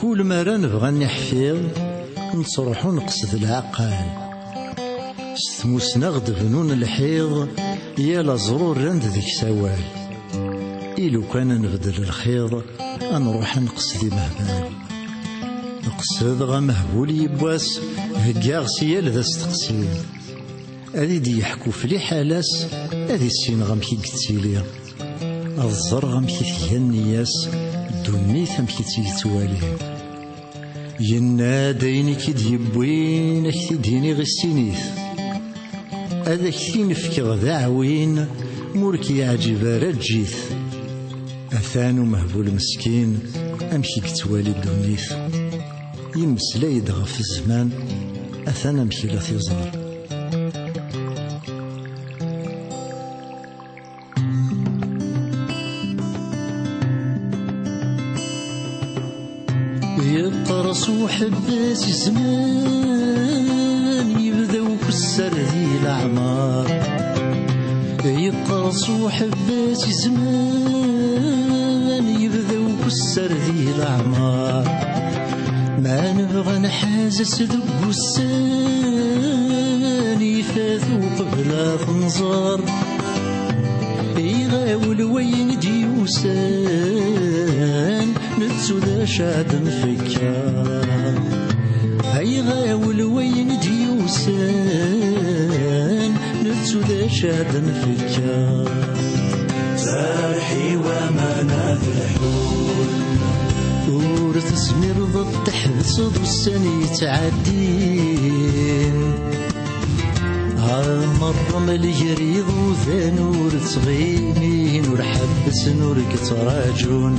كل مرة نبغى نحفظ نصرح ونقصد العقال ستموسنا غد بنون الحيض يا لزرور رند ذيك سوال إلو كان نبدل الخيض نروح نقصد مهبال نقصد غا مهبول يبواس هكاغ سيال ذا استقسيم هذي دي يحكو في لي حالاس هذي السين غمكي قتيلي الزر غمكي فيها النياس الدنيا ثمكي تيتوالي ينا دايني كي ديبوين اكتي ديني غسينيث هذا كي نفكر ذاعوين موركي عجيب رجيث أثانو مهبول مسكين أمشي كتوالي الدنيث يمسلا يدغى في الزمان أثان أمشي لا تيزار يقرص وحباس زمان يبداو كسر ذي الأعمار يقرص وحباس زمان يبداو كسر ذي الأعمار ما نبغى نحازس ذو السان يفاثو قبل خنزار يغاول وين ديوسان نتسو ذا شاد نفكار يغاول وين ديوسان نتسو ذا شاد نفكار زارحي وما نافلحون ور تسمير ضد تحبس ذو السن يتعدين هالمرة مليريض وذا نور تغيمي نور حبس نور كتراجون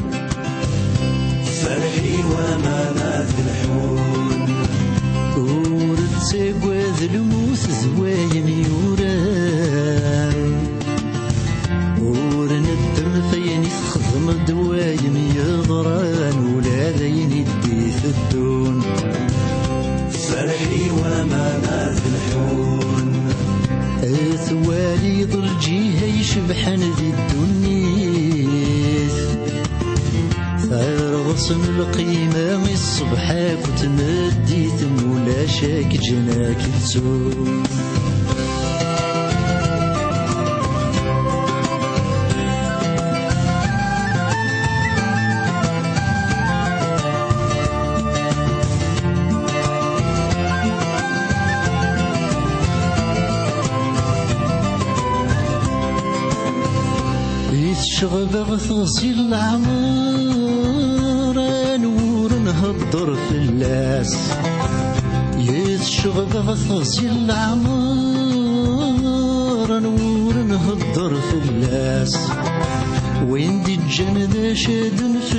فرحي وما نافلحون ور تساقوى ذا الموت ذوايم يوران ور ندم فيني تخدم دوايم يضران ولا ذيني ديث الدون فرحي وما نافلحون ثوالي ظل جيها يشبحن ذي الدنيث فارغصن القيمة الصبحاك وتمديت مولا شاك جناك تسوم شغبغ تغسل العمر نور نهضر في اللاس يشغبغ تغسل العمر نور نهضر في اللاس وين دي الجنة شاد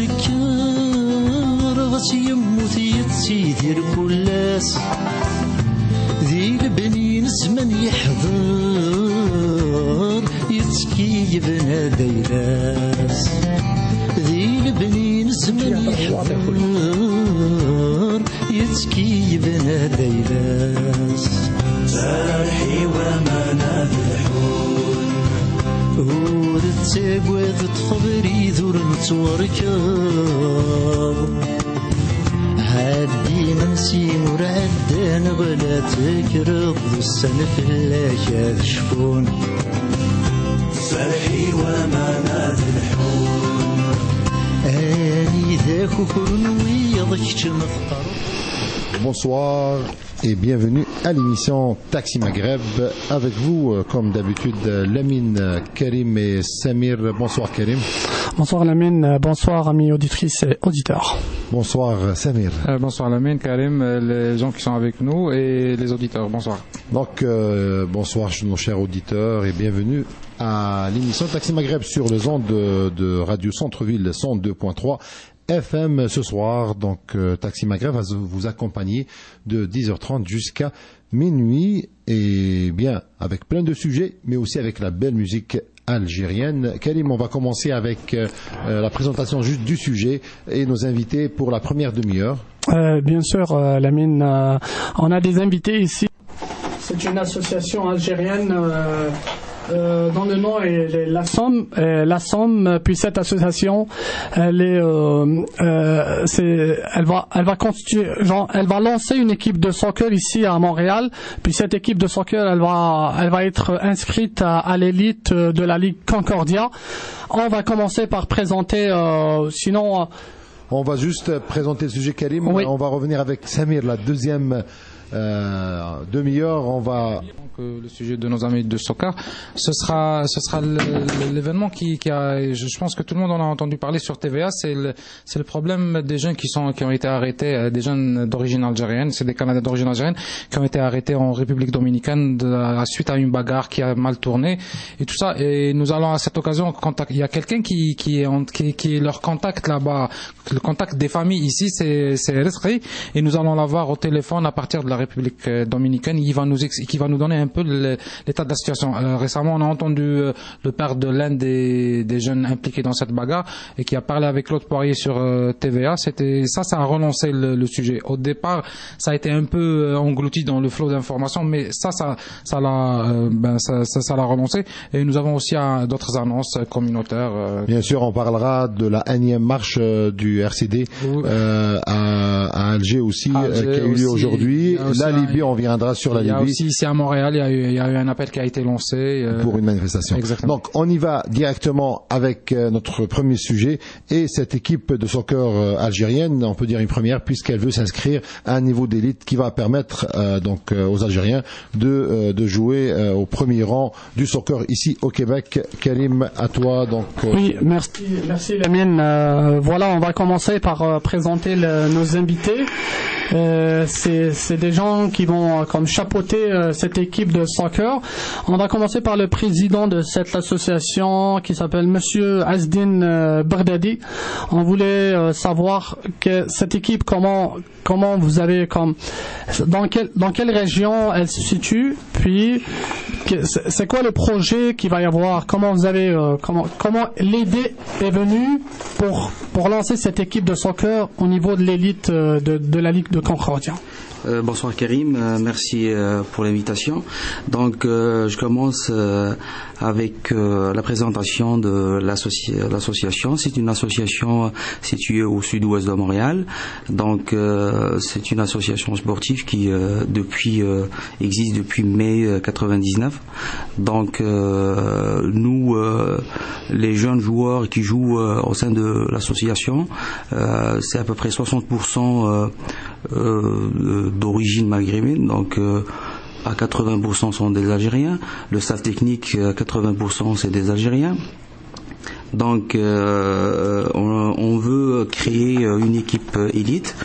نفكر غس يموت يتسيدير كلاس ذي البنين زمن يحضر يتسكي بنادي ناس ذي البنين زمن يحضر يتسكي بنادي ناس زارحي وما نافلحون ورد تساقوى تخبري ذور نتوركب عادي منسي مرعدان ولا تكرض السنة في الله شفون فرحي وما نافلحون أني ذاك كرنوي ضيك مفقر. Bonsoir et bienvenue à l'émission Taxi Maghreb. Avec vous, comme d'habitude, Lamine, Karim et Samir. Bonsoir Karim. Bonsoir Lamine, bonsoir amis auditrices et auditeurs. Bonsoir Samir. Bonsoir Lamine, Karim, les gens qui sont avec nous et les auditeurs. Bonsoir. Donc, bonsoir nos chers auditeurs et bienvenue à l'émission Taxi Maghreb sur les ondes de Radio Centre-Ville 102.3 FM ce soir. Donc, Taxi Maghreb va vous accompagner de 10h30 jusqu'à minuit et bien avec plein de sujets, mais aussi avec la belle musique algérienne. Karim, on va commencer avec la présentation juste du sujet et nos invités pour la première demi-heure. Bien sûr, Lamine, on a des invités ici. C'est une association algérienne dans le nom est la Somme. La Somme, puis cette association, elle va lancer une équipe de soccer ici à Montréal. Puis cette équipe de soccer, elle va être inscrite à l'élite de la Ligue Concordia. On va commencer par présenter, sinon. On va juste présenter le sujet, Karim. Oui. On va revenir avec Samir, la deuxième demi-heure. On va... Le sujet de nos amis de soccer, ce sera l'événement qui a, je pense que tout le monde en a entendu parler sur TVA, c'est le problème des jeunes qui ont été arrêtés, des jeunes d'origine algérienne, c'est des Canadiens d'origine algérienne qui ont été arrêtés en République dominicaine suite à une bagarre qui a mal tourné et tout ça. Et nous allons à cette occasion il y a quelqu'un qui est leur contact là-bas, le contact des familles ici, c'est Resri, et nous allons l'avoir au téléphone à partir de la République dominicaine. Qui va nous donner un peu l'état de la situation. Récemment, on a entendu le père de l'un des jeunes impliqués dans cette bagarre et qui a parlé avec Claude Poirier sur TVA. Ça a relancé le sujet. Au départ, ça a été un peu englouti dans le flot d'informations, mais ça l'a relancé. Et nous avons aussi d'autres annonces communautaires. Bien sûr, on parlera de la énième marche du RCD à Alger aussi, qui a eu lieu aujourd'hui. La Libye, on viendra sur la Libye. Il y a aussi ici à Montréal, il y a eu un appel qui a été lancé pour une manifestation. Exactement. Donc on y va directement avec notre premier sujet et cette équipe de soccer algérienne, on peut dire une première puisqu'elle veut s'inscrire à un niveau d'élite qui va permettre aux Algériens de jouer au premier rang du soccer ici au Québec. Karim, à toi. Oui, merci Lamine. Voilà, on va commencer par présenter nos invités. C'est des gens qui vont comme chapeauter cette équipe de soccer. On va commencer par le président de cette association qui s'appelle Monsieur Azdine Bardadi. On voulait savoir que cette équipe, comment vous avez dans quelle région elle se situe, puis c'est quoi le projet qu'il va y avoir, comment vous avez comment l'idée est venue pour lancer cette équipe de soccer au niveau de l'élite de la Ligue de Concordia. Bonsoir Karim, merci pour l'invitation. Donc je commence avec la présentation de l'association. C'est une association située au sud-ouest de Montréal. Donc c'est une association sportive qui existe depuis mai 99. Donc nous, les jeunes joueurs qui jouent au sein de l'association, c'est à peu près 60% d'origine maghrébine, donc à 80% sont des Algériens. Le staff technique, 80% c'est des Algériens. Donc on veut créer une équipe élite,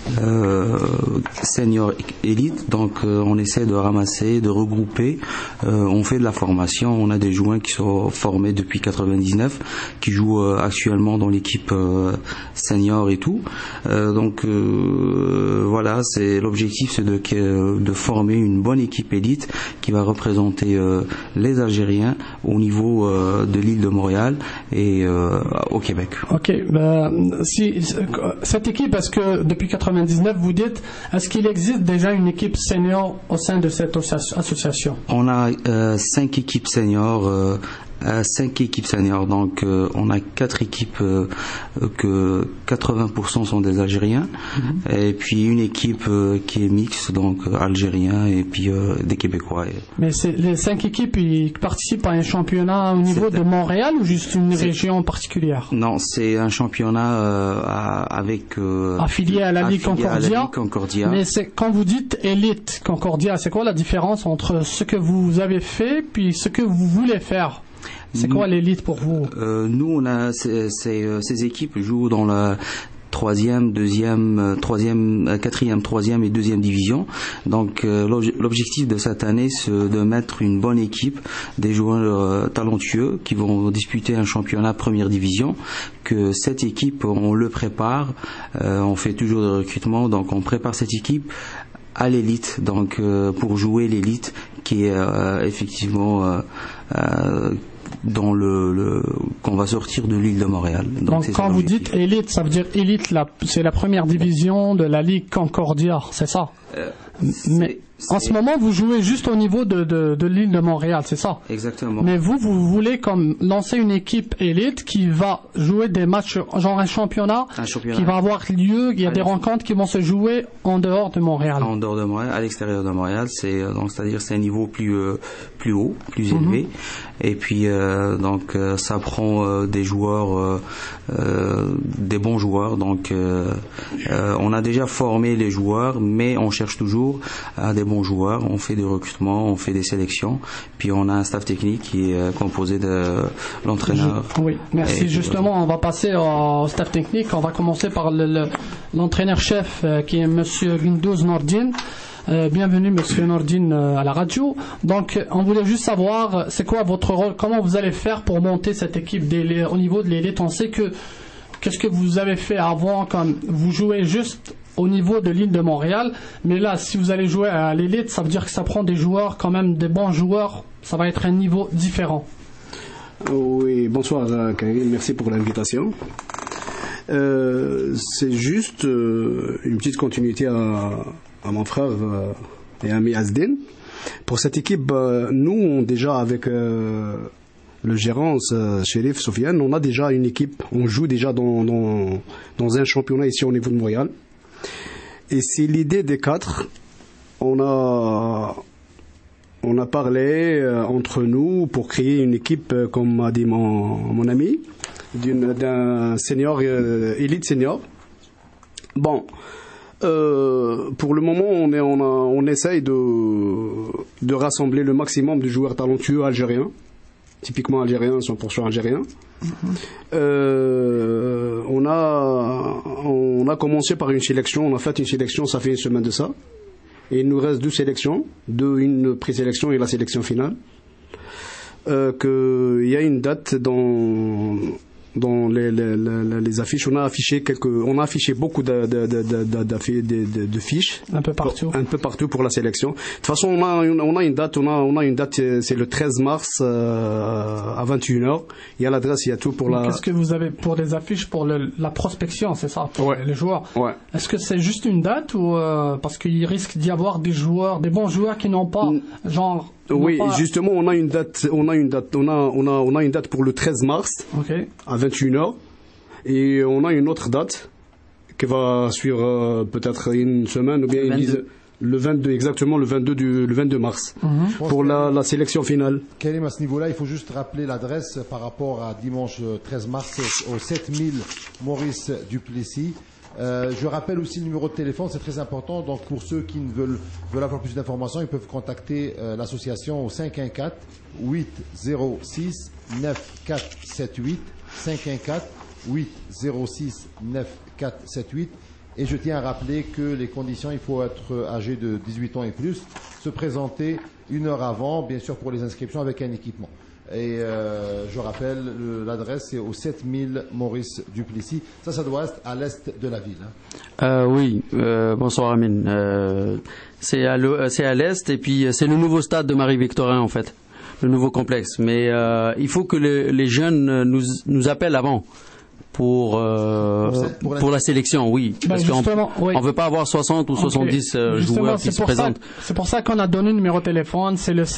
senior élite, donc on essaie de ramasser, de regrouper, on fait de la formation, on a des joueurs qui sont formés depuis 99, qui jouent actuellement dans l'équipe senior et tout, donc voilà, c'est l'objectif, c'est de former une bonne équipe élite qui va représenter les Algériens au niveau de l'île de Montréal et au Québec. Ok, si cette équipe, est-ce que depuis 99 vous dites, est-ce qu'il existe déjà une équipe senior au sein de cette association? On a 5 équipes seniors. 5 équipes seniors, donc on a 4 équipes que 80% sont des Algériens, et puis une équipe qui est mixte, donc algériens et puis des Québécois. Mais les 5 équipes, ils participent à un championnat au niveau de Montréal ou juste une région particulière? Non, c'est un championnat avec affilié à la Ligue Concordia. Mais quand vous dites élite Concordia, c'est quoi la différence entre ce que vous avez fait puis ce que vous voulez faire? C'est quoi l'élite pour vous? Nous, on a ces équipes jouent dans la troisième, quatrième, troisième et deuxième division. Donc l'objectif de cette année, c'est de mettre une bonne équipe, des joueurs talentueux qui vont disputer un championnat première division. Que cette équipe, on le prépare, on fait toujours de recrutement, donc on prépare cette équipe à l'élite, donc pour jouer l'élite qui est effectivement dans qu'on va sortir de l'île de Montréal. Donc quand vous dites élite, ça veut dire élite, c'est la première division de la Ligue Concordia, c'est ça? En ce moment, vous jouez juste au niveau de l'île de Montréal, c'est ça? Exactement. Mais vous voulez comme lancer une équipe élite qui va jouer des matchs, genre un championnat qui va avoir lieu, il y a des rencontres qui vont se jouer en dehors de Montréal. En dehors de Montréal, à l'extérieur de Montréal, c'est-à-dire c'est un niveau plus haut, plus élevé. Et puis ça prend des joueurs, des bons joueurs. Donc on a déjà formé les joueurs, mais on cherche toujours à des bons joueurs. On fait des recrutements, on fait des sélections. Puis on a un staff technique qui est composé de l'entraîneur. Oui, merci. Et justement, on va passer au staff technique. On va commencer par l'entraîneur-chef qui est Monsieur Guindouz Nordine. Bienvenue Monsieur Nordine à la radio. Donc on voulait juste savoir c'est quoi votre rôle, comment vous allez faire pour monter cette équipe au niveau de l'élite. On sait que qu'est-ce que vous avez fait avant quand vous jouez juste au niveau de l'île de Montréal, mais là si vous allez jouer à l'élite, ça veut dire que ça prend des joueurs quand même, des bons joueurs, ça va être un niveau différent. Oui, bonsoir Karim, merci pour l'invitation. C'est juste une petite continuité à mon frère et ami Asdin. Pour cette équipe, nous, déjà avec le gérant Chérif Sofiane, on a déjà une équipe, on joue déjà dans un championnat ici au niveau de Montréal. Et c'est l'idée des quatre. On a parlé entre nous pour créer une équipe, comme a dit mon ami, d'un senior, élite senior. Bon. Pour le moment, on essaye de rassembler le maximum de joueurs talentueux algériens, typiquement algériens, 100% algériens. On a commencé par une sélection, on a fait une sélection, ça fait une semaine de ça. Et il nous reste 2 sélections, une présélection et la sélection finale. Il y a une date dans les affiches, on a affiché beaucoup de fiches un peu partout pour la sélection. De toute façon, on a une date, c'est le 13 mars à 21h. Il y a l'adresse, il y a tout pour la. Qu'est-ce que vous avez pour les affiches pour la prospection, c'est ça, pour les joueurs? Ouais. Est-ce que c'est juste une date ou parce qu'il risque d'y avoir des bons joueurs qui n'ont pas genre. Oui, justement, on a une date pour le 13 mars, à 21h, et on a une autre date qui va suivre peut-être une semaine ou bien le 22, exactement le 22 mars, pour la sélection finale. Karim, à ce niveau-là, il faut juste rappeler l'adresse par rapport à dimanche 13 mars au 7000 Maurice Duplessis. Je rappelle aussi le numéro de téléphone, c'est très important. Donc pour ceux qui veulent avoir plus d'informations, ils peuvent contacter l'association au 514 806 9478 514 806 9478. Et je tiens à rappeler que les conditions, il faut être âgé de 18 ans et plus, se présenter 1 heure avant, bien sûr pour les inscriptions avec un équipement. Et je rappelle, l'adresse c'est au 7000 Maurice Duplessis. Ça doit être à l'est de la ville. Oui, bonsoir Amine. C'est à l'est et puis c'est le nouveau stade de Marie-Victorin en fait, le nouveau complexe. Mais il faut que les jeunes nous appellent avant. Pour la sélection, oui. Parce qu'on ne veut pas avoir 60 ou 70 joueurs qui se présentent. C'est pour ça qu'on a donné le numéro de téléphone, c'est le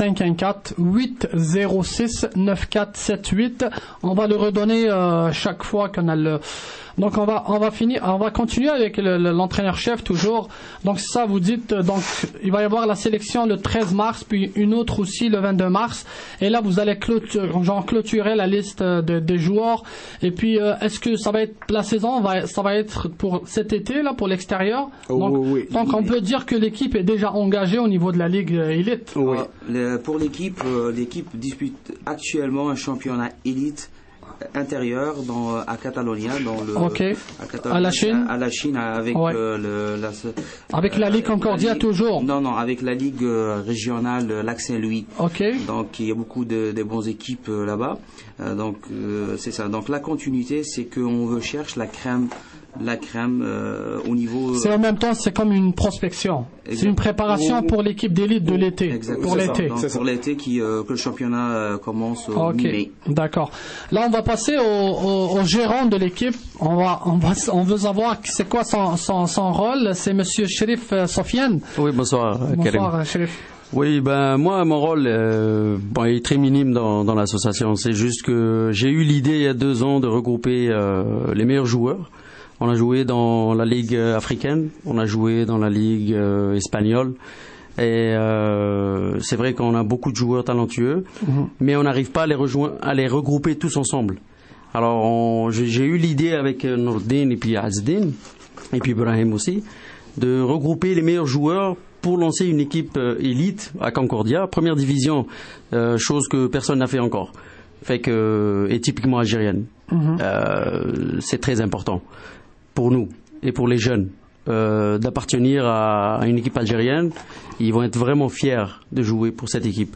514-806-9478. On va le redonner chaque fois qu'on a le... Donc on va continuer avec l'entraîneur-chef toujours. Donc ça vous dites, donc il va y avoir la sélection le 13 mars, puis une autre aussi le 22 mars. Et là vous allez clôturer la liste des joueurs. Et puis est-ce que ça va être la saison, ça va être pour cet été là, pour l'extérieur. Oui. Donc on peut dire que l'équipe est déjà engagée au niveau de la Ligue élite. Oui. Pour l'équipe dispute actuellement un championnat élite intérieur à Catalonia, à la Chine avec avec la Ligue Concordia toujours. Non, avec la Ligue régionale Lac-Saint-Louis. Donc il y a beaucoup de bonnes équipes là-bas. Donc c'est ça. Donc la continuité, c'est qu'on cherche la crème la crème au niveau. C'est en même temps, c'est comme une prospection. C'est une préparation pour l'équipe d'élite de l'été. Exactement. Pour l'été. Donc, pour l'été que le championnat commence au mi-mai. D'accord. Là, on va passer au gérant de l'équipe. On veut savoir c'est quoi son rôle. C'est Monsieur Chérif Sofiane. Oui, bonsoir. Bonsoir, Chérif. Oui, moi, mon rôle il est très minime dans l'association. C'est juste que j'ai eu l'idée il y a 2 ans de regrouper les meilleurs joueurs. On a joué dans la ligue africaine, on a joué dans la ligue espagnole. Et c'est vrai qu'on a beaucoup de joueurs talentueux, mais on n'arrive pas à les regrouper tous ensemble. Alors j'ai eu l'idée avec Nordin et puis Azdin, et puis Ibrahim aussi, de regrouper les meilleurs joueurs pour lancer une équipe élite à Concordia, première division, chose que personne n'a fait encore, et typiquement algérienne. C'est très important pour nous et pour les jeunes d'appartenir à une équipe algérienne. Ils vont être vraiment fiers de jouer pour cette équipe.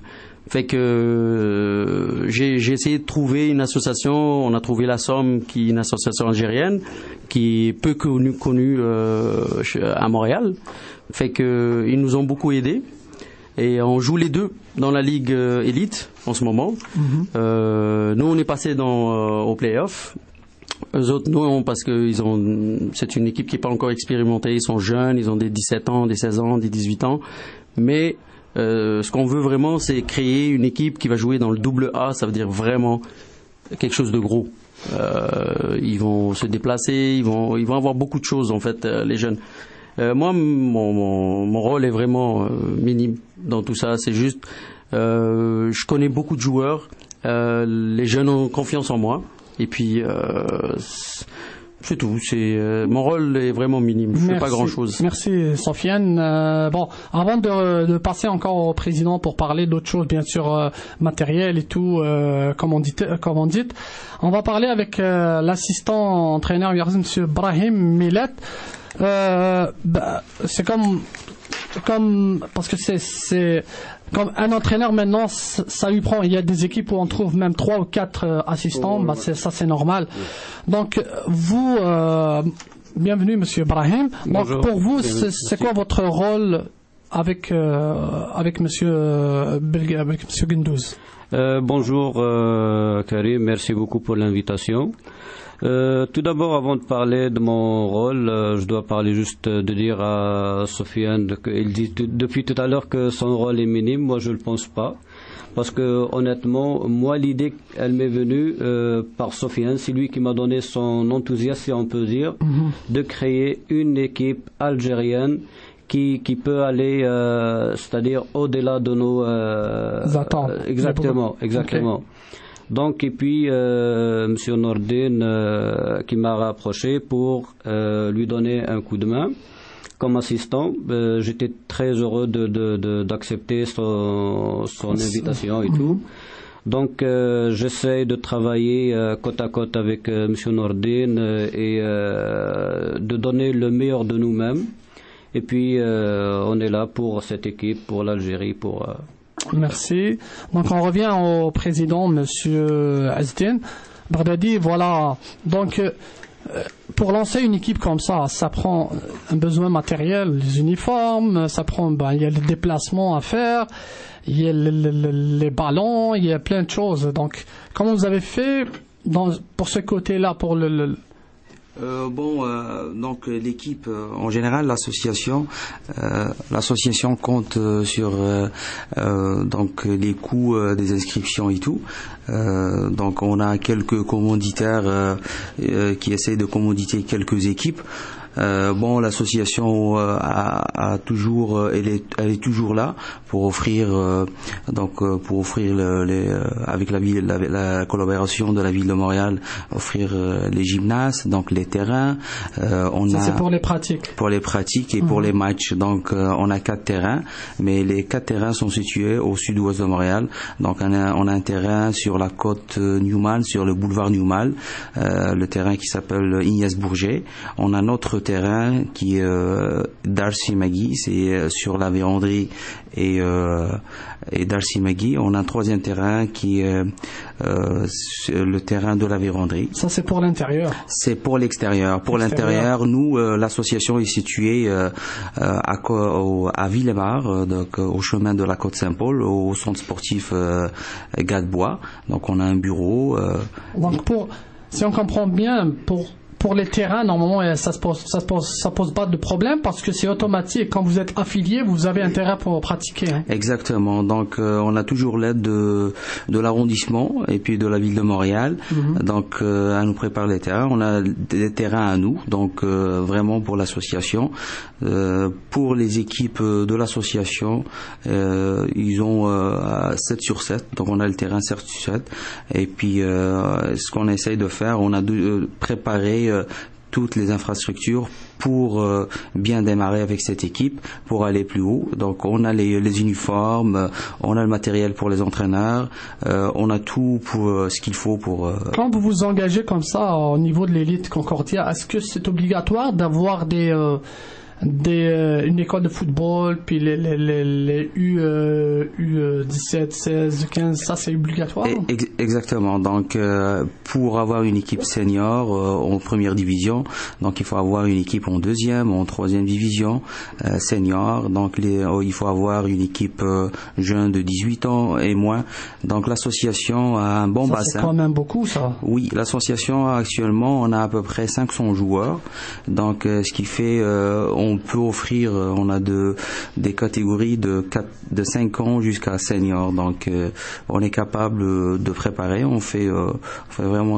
J'ai essayé de trouver une association. On a trouvé la Somme, qui est une association algérienne qui est peu connue à Montréal. Ils nous ont beaucoup aidés. Et on joue les deux dans la ligue élite en ce moment. Nous, on est passé au play-off. Eux autres, non, parce que c'est une équipe qui n'est pas encore expérimentée. Ils sont jeunes, ils ont des 17 ans, des 16 ans, des 18 ans. Mais ce qu'on veut vraiment, c'est créer une équipe qui va jouer dans le double A. Ça veut dire vraiment quelque chose de gros. Ils vont se déplacer, ils vont avoir beaucoup de choses, en fait, les jeunes. Moi, mon rôle est vraiment minime dans tout ça. C'est juste, je connais beaucoup de joueurs. Les jeunes ont confiance en moi. Et puis, c'est tout. Mon rôle est vraiment minime. Je ne fais pas grand-chose. Merci, Sofiane. Avant de passer encore au président pour parler d'autres choses, bien sûr, matériel et tout, comme on dit, on va parler avec l'assistant entraîneur, M. Brahim Millet. C'est comme parce que c'est comme un entraîneur maintenant, ça lui prend. Il y a des équipes où on trouve même 3 ou 4 assistants. Ça c'est normal. Donc vous, bienvenue Monsieur Brahim. Donc pour vous, c'est quoi votre rôle avec Monsieur Gundouz? Bonjour Karim, merci beaucoup pour l'invitation. Tout d'abord, avant de parler de mon rôle, je dois parler juste de dire à Sofiane qu'il dit depuis tout à l'heure que son rôle est minime. Moi, je le pense pas, parce que honnêtement, moi, l'idée, elle m'est venue par Sofiane. C'est lui qui m'a donné son enthousiasme, si on peut dire, de créer une équipe algérienne qui peut aller, c'est-à-dire au-delà de nos attentes. Exactement. Okay. Donc, et puis, Monsieur Nordin qui m'a rapproché pour lui donner un coup de main comme assistant. J'étais très heureux d'accepter son invitation et tout. Donc, j'essaie de travailler côte à côte avec Monsieur Nordin et de donner le meilleur de nous-mêmes. Et puis, on est là pour cette équipe, pour l'Algérie, pour... Merci. Donc on revient au président, Monsieur Azdin Bardadi. Voilà. Donc pour lancer une équipe comme ça prend un besoin matériel, les uniformes, il y a les déplacements à faire, il y a les ballons, il y a plein de choses. Donc comment vous avez fait pour ce côté-là, pour donc l'équipe en général, l'association compte sur donc les coûts des inscriptions et tout. Donc on a quelques commanditaires qui essaient de commanditer quelques équipes. L'association a toujours, elle est toujours là pour offrir avec la collaboration de la ville de Montréal, offrir les gymnases, donc les terrains. C'est pour les pratiques. Pour les pratiques et pour les matchs. Donc on a 4 terrains, mais les 4 terrains sont situés au sud-ouest de Montréal. Donc on a un terrain sur la côte Newman, sur le boulevard Newman, le terrain qui s'appelle Ignace Bourget. On a notre terrain qui est Darcy Magui, c'est sur la véranderie et Darcy Magui. On a un troisième terrain qui est le terrain de la véranderie. Ça, c'est pour l'intérieur. C'est pour l'extérieur. Pour l'intérieur, nous, l'association est située à Villemar, donc au chemin de la Côte Saint-Paul, au centre sportif Gadebois. Donc on a un bureau. Donc si on comprend bien, pour les terrains, normalement, ça pose pas de problème parce que c'est automatique. Quand vous êtes affilié, vous avez intérêt pour pratiquer. Hein. Exactement. Donc, on a toujours l'aide de l'arrondissement et puis de la ville de Montréal. Donc, à nous préparer les terrains. On a des terrains à nous. Donc, vraiment pour l'association. Pour les équipes de l'association, ils ont 7 sur 7. Donc, on a le terrain 7 sur 7. Et puis, ce qu'on essaye de faire, on a préparé toutes les infrastructures pour bien démarrer avec cette équipe, pour aller plus haut. Donc on a les uniformes, on a le matériel pour les entraîneurs, on a tout pour ce qu'il faut pour... Quand vous vous engagez comme ça au niveau de l'élite Concordia, est-ce que c'est obligatoire d'avoir une école de football, puis les U17, 16, 15, ça c'est obligatoire? Exactement. Donc pour avoir une équipe senior en première division, donc il faut avoir une équipe en deuxième, en troisième division senior. Donc il faut avoir une équipe jeune de 18 ans et moins. Donc l'association a un bon bassin. C'est quand même beaucoup, ça. Oui, l'association actuellement on a à peu près 500 joueurs. Donc ce qui fait on peut offrir, on a des catégories de 5 ans jusqu'à senior, donc on est capable de préparer, on fait vraiment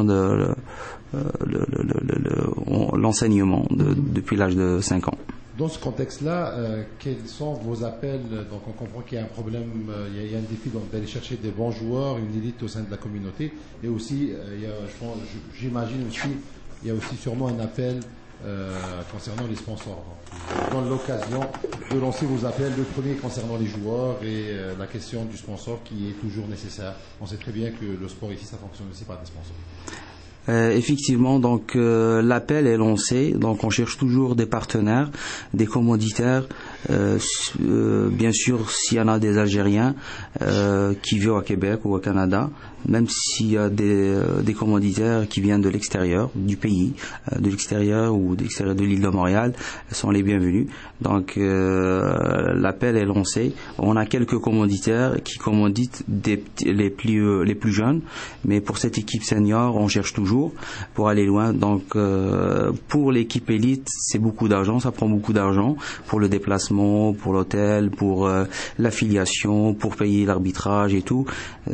l'enseignement depuis l'âge de 5 ans. Dans ce contexte-là, quels sont vos appels? Donc on comprend qu'il y a un problème, il y a un défi d'aller chercher des bons joueurs, une élite au sein de la communauté, et aussi, j'imagine aussi, il y a aussi sûrement un appel concernant les sponsors. Dans l'occasion de lancer vos appels, le premier concernant les joueurs et la question du sponsor qui est toujours nécessaire. On sait très bien que le sport ici, ça fonctionne aussi par des sponsors. Effectivement, donc l'appel est lancé. Donc on cherche toujours des partenaires, des commanditaires. Bien sûr, s'il y en a des Algériens qui vivent au Québec ou au Canada, même s'il y a des commanditaires qui viennent de l'extérieur du pays, de l'extérieur ou de l'extérieur de l'île de Montréal, sont les bienvenus. Donc l'appel est lancé. On a quelques commanditaires qui commanditent les plus jeunes, mais pour cette équipe senior, on cherche toujours pour aller loin. Donc pour l'équipe élite, c'est beaucoup d'argent, ça prend beaucoup d'argent pour le déplacement, pour l'hôtel, pour l'affiliation, pour payer l'arbitrage et tout.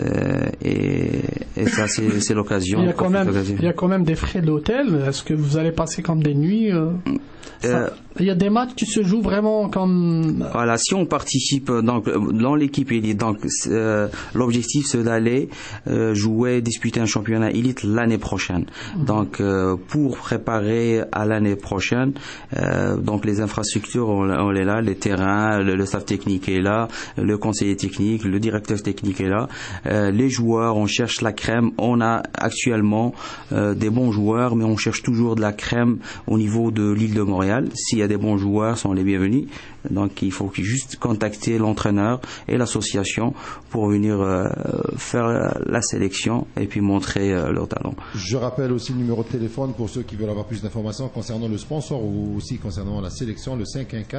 Et ça, c'est l'occasion. Il y a quand même des frais d'hôtel. Est-ce que vous allez passer comme des nuits il y a des matchs qui se jouent vraiment comme... Voilà, si on participe donc, dans l'équipe élite, donc l'objectif c'est d'aller disputer un championnat élite l'année prochaine. Donc pour préparer à l'année prochaine, donc les infrastructures on est là, les terrains, le staff technique est là, le conseiller technique, le directeur technique est là, les joueurs, on cherche la crème. On a actuellement des bons joueurs, mais on cherche toujours de la crème au niveau de l'île de Montréal. S'il y a des bons joueurs, sont les bienvenus. Donc il faut juste contacter l'entraîneur et l'association pour venir faire la sélection et puis montrer leur talent. Je rappelle aussi le numéro de téléphone pour ceux qui veulent avoir plus d'informations concernant le sponsor ou aussi concernant la sélection, le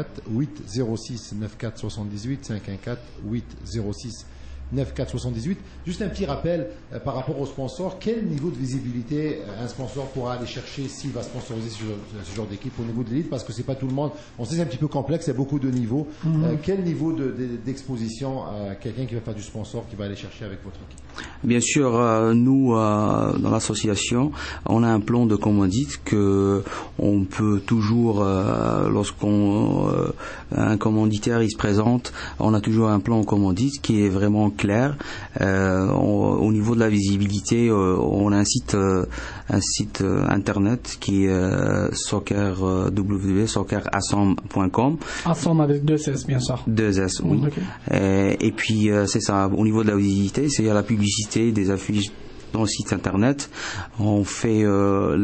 514-806-9478, 514-806-9478. Juste un petit rappel par rapport au sponsor. Quel niveau de visibilité un sponsor pourra aller chercher s'il va sponsoriser ce genre d'équipe au niveau de l'élite? Parce que c'est pas tout le monde. On sait que c'est un petit peu complexe, il y a beaucoup de niveaux. Quel niveau d'exposition quelqu'un qui va faire du sponsor qui va aller chercher avec votre équipe? Bien sûr, nous dans l'association, on a un plan de commandite que on peut toujours, lorsqu'on un commanditaire il se présente, on a toujours un plan de commandite qui est vraiment clair. Au niveau de la visibilité, on a un site internet qui est www.soccerassam.com. Assam avec 2 S, bien sûr. 2 S, oui. Okay. Et puis c'est ça. Au niveau de la visibilité, c'est la publicité des affiches dans le site internet. On fait au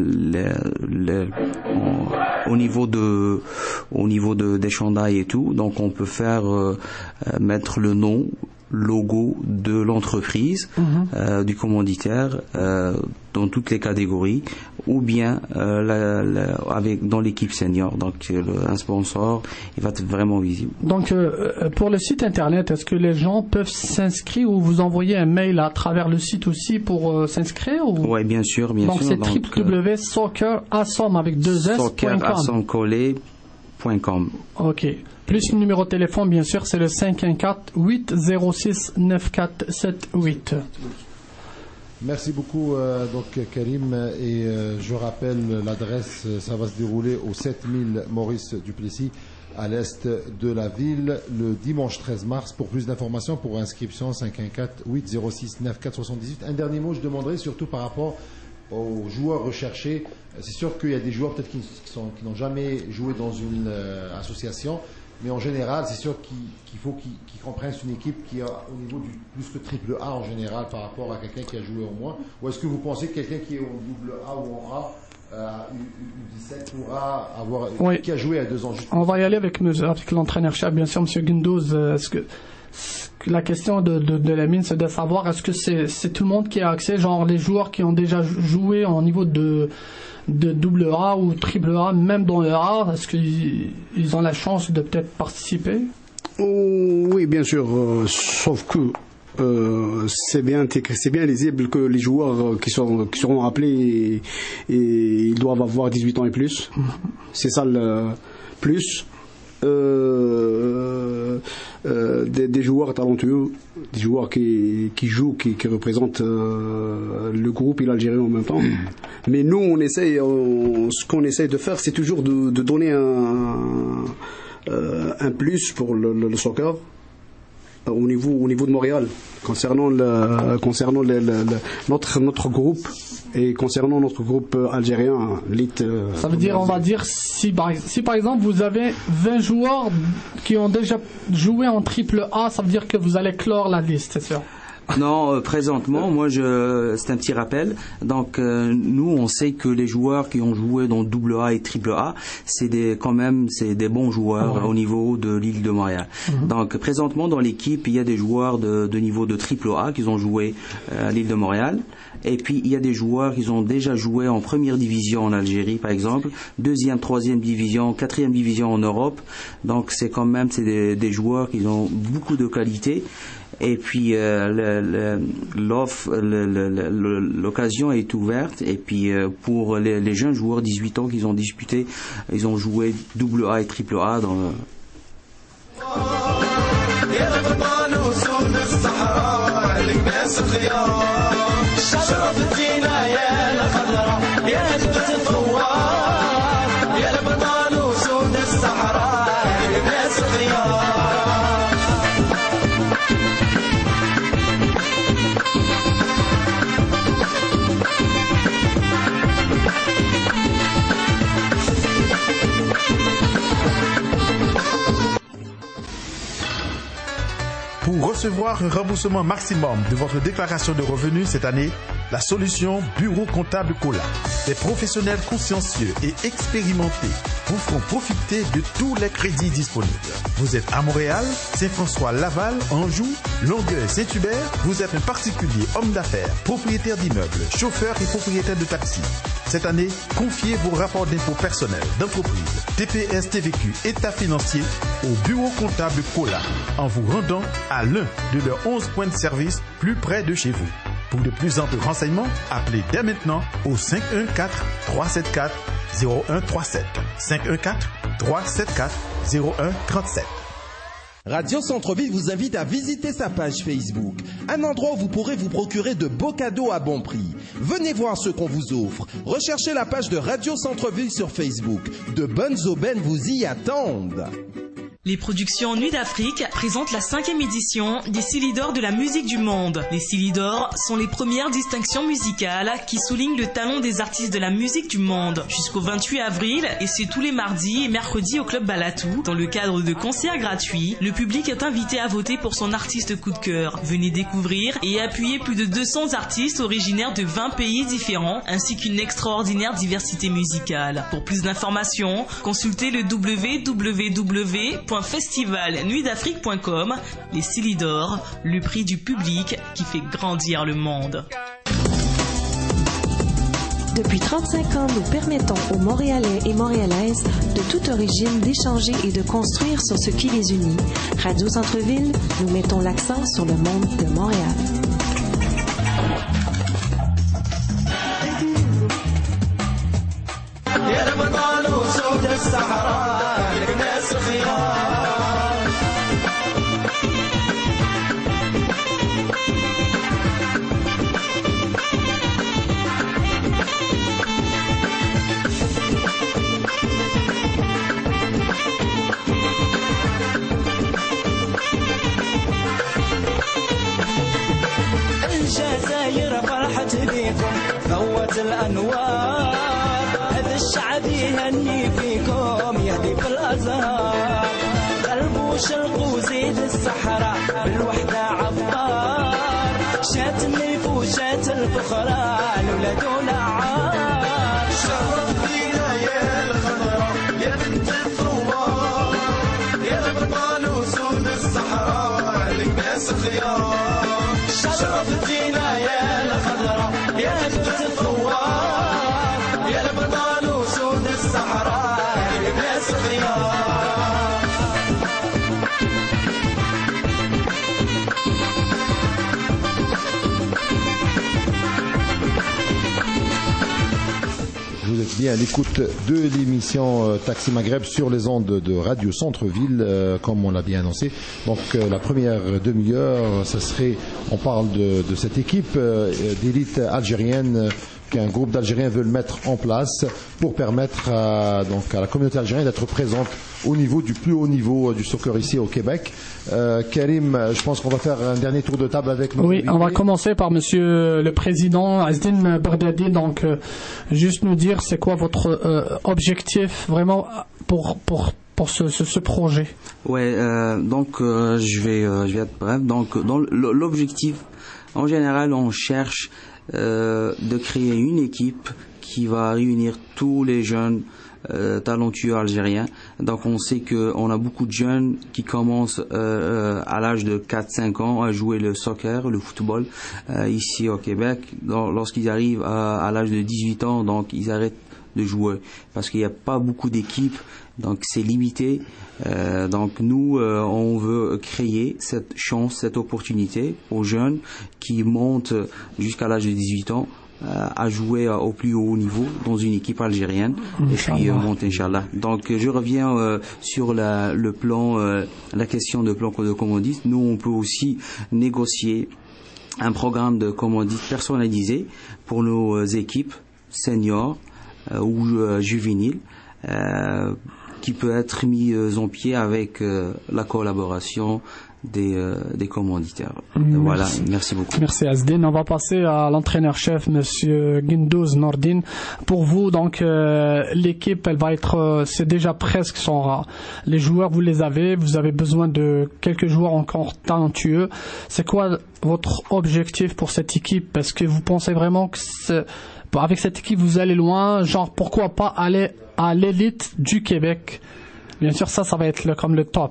niveau des chandails et tout, donc on peut faire mettre le nom, logo de l'entreprise, du commanditaire, dans toutes les catégories, ou bien dans l'équipe senior. Donc un sponsor, il va être vraiment visible. Donc pour le site internet, est-ce que les gens peuvent s'inscrire ou vous envoyer un mail à travers le site aussi pour s'inscrire ou... Oui, bien sûr. Donc c'est www.soccerassom avec 2 s.com. Ok. Plus le numéro de téléphone, bien sûr, c'est le 514-806-9478. Merci beaucoup, donc Karim. Et je rappelle l'adresse, ça va se dérouler au 7000 Maurice Duplessis, à l'est de la ville, le dimanche 13 mars. Pour plus d'informations, pour inscription, 514-806-9478. Un dernier mot, je demanderai surtout par rapport aux joueurs recherchés. C'est sûr qu'il y a des joueurs peut-être qui n'ont jamais joué dans une association. Mais en général, c'est sûr qu'il faut qu'ils comprennent une équipe qui a au niveau du plus que triple A en général par rapport à quelqu'un qui a joué au moins. Ou est-ce que vous pensez que quelqu'un qui est au double A ou en A, U17 pourra avoir, qui a joué à 2 ans? On va y aller avec l'entraîneur-chef, bien sûr, M. Guindouz. Est-ce que la question de la mine, c'est de savoir est-ce que c'est tout le monde qui a accès, genre les joueurs qui ont déjà joué au niveau de double A ou triple A, même dans le A, est-ce qu'ils ont la chance de peut-être participer? Oui, bien sûr, sauf que c'est bien lisible que les joueurs qui seront appelés et ils doivent avoir 18 ans et plus. C'est ça le plus. Des joueurs talentueux, des joueurs qui jouent, qui représentent le groupe et l'Algérie en même temps. Mais nous, ce qu'on essaye de faire, c'est toujours de donner un plus pour le soccer au niveau de Montréal, concernant notre groupe et concernant notre groupe algérien, l'IT. Ça veut dire, on va dire, si par exemple vous avez 20 joueurs qui ont déjà joué en triple A, ça veut dire que vous allez clore la liste, c'est sûr? Non, présentement, c'est un petit rappel. Donc, nous, on sait que les joueurs qui ont joué dans double A et triple A, c'est des bons joueurs au niveau de l'île de Montréal. Donc, présentement, dans l'équipe, il y a des joueurs de niveau de triple A qui ont joué à l'île de Montréal. Et puis, il y a des joueurs qui ont déjà joué en première division en Algérie, par exemple, 2e, 3e division, 4e division en Europe. Donc, c'est des joueurs qui ont beaucoup de qualité. Et puis l'occasion est ouverte. Et puis pour les jeunes joueurs 18 ans qui ont disputé, ils ont joué double A et triple A dans le... Pour recevoir un remboursement maximum de votre déclaration de revenus cette année, la solution Bureau Comptable Cola. Des professionnels consciencieux et expérimentés vous feront profiter de tous les crédits disponibles. Vous êtes à Montréal, Saint-François, Laval, Anjou, Longueuil, Saint-Hubert. Vous êtes un particulier, homme d'affaires, propriétaire d'immeubles, chauffeur et propriétaire de taxi. Cette année, confiez vos rapports d'impôts personnels, d'entreprise, TPS, TVQ, état financier au Bureau Comptable Cola en vous rendant à l'un de leurs 11 points de service plus près de chez vous. Pour de plus amples renseignements, appelez dès maintenant au 514-374-0137. 514-374-0137. Radio Centre-Ville vous invite à visiter sa page Facebook, un endroit où vous pourrez vous procurer de beaux cadeaux à bon prix. Venez voir ce qu'on vous offre. Recherchez la page de Radio Centre-Ville sur Facebook. De bonnes aubaines vous y attendent. Les productions Nuit d'Afrique présentent la 5e édition des Silidor de la musique du monde. Les Silidor sont les premières distinctions musicales qui soulignent le talent des artistes de la musique du monde. Jusqu'au 28 avril, et c'est tous les mardis et mercredis au Club Balatou, dans le cadre de concerts gratuits, le public est invité à voter pour son artiste coup de cœur. Venez découvrir et appuyer plus de 200 artistes originaires de 20 pays différents, ainsi qu'une extraordinaire diversité musicale. Pour plus d'informations, consultez le www.festivalnuitdafrique.com. Les Silidor, le prix du public qui fait grandir le monde. Depuis 35 ans, nous permettons aux Montréalais et Montréalaises de toute origine d'échanger et de construire sur ce qui les unit. Radio Centre-Ville, nous mettons l'accent sur le monde de Montréal. الجزائر فرحت بيكم ضوت الأنوار هذا الشعب يهني فيكم يهدي في الأزهار قلبو شرق وزيد الصحراء بالوحدة عبار شات النيف وشات الفخرة الولاد والعار شرف فينا يا الخضراء يا بنت الثوار يا البطال وسود الصحراء الناس خيار شرفتينا يا الخضراء يا بنت الثوار يا البطال وسود الصحراء الناس خيار Vous êtes bien à l'écoute de l'émission Taxi Maghreb sur les ondes de Radio Centre-Ville, comme on l'a bien annoncé. Donc la première demi-heure, on parle de cette équipe d'élite algérienne qu'un groupe d'Algériens veulent mettre en place pour permettre à la communauté algérienne d'être présente au niveau du plus haut niveau du soccer ici au Québec. Karim, je pense qu'on va faire un dernier tour de table avec nous. Oui, on va commencer par monsieur le président Azdine Bardadi. Donc, juste nous dire c'est quoi votre objectif vraiment pour ce projet. Ouais, je vais être bref. Donc, dans l'objectif, en général, on cherche de créer une équipe qui va réunir tous les jeunes talentueux algériens. Donc on sait qu'on a beaucoup de jeunes qui commencent à l'âge de 4-5 ans à jouer le soccer, le football ici au Québec. Lorsqu'ils arrivent à l'âge de 18 ans, donc ils arrêtent de jouer parce qu'il n'y a pas beaucoup d'équipes, donc c'est limité. Donc nous, on veut créer cette chance, cette opportunité aux jeunes qui montent jusqu'à l'âge de 18 ans à jouer au plus haut niveau dans une équipe algérienne et puis monter Inch'Allah. Donc je reviens sur le plan, la question de plan de commandite. Nous, on peut aussi négocier un programme de commandite personnalisé pour nos équipes seniors ou juvéniles qui peut être mis en pied avec la collaboration des commanditaires. Voilà, merci beaucoup. Merci Azdine. On va passer à l'entraîneur-chef, monsieur Guindouz Nordine. Pour vous, donc, l'équipe, elle va être, c'est déjà presque son, les joueurs, vous les avez, vous avez besoin de quelques joueurs encore talentueux. C'est quoi votre objectif pour cette équipe? Est-ce que vous pensez vraiment que avec cette équipe, vous allez loin? Genre, pourquoi pas aller à l'élite du Québec? Bien sûr, ça va être comme le top.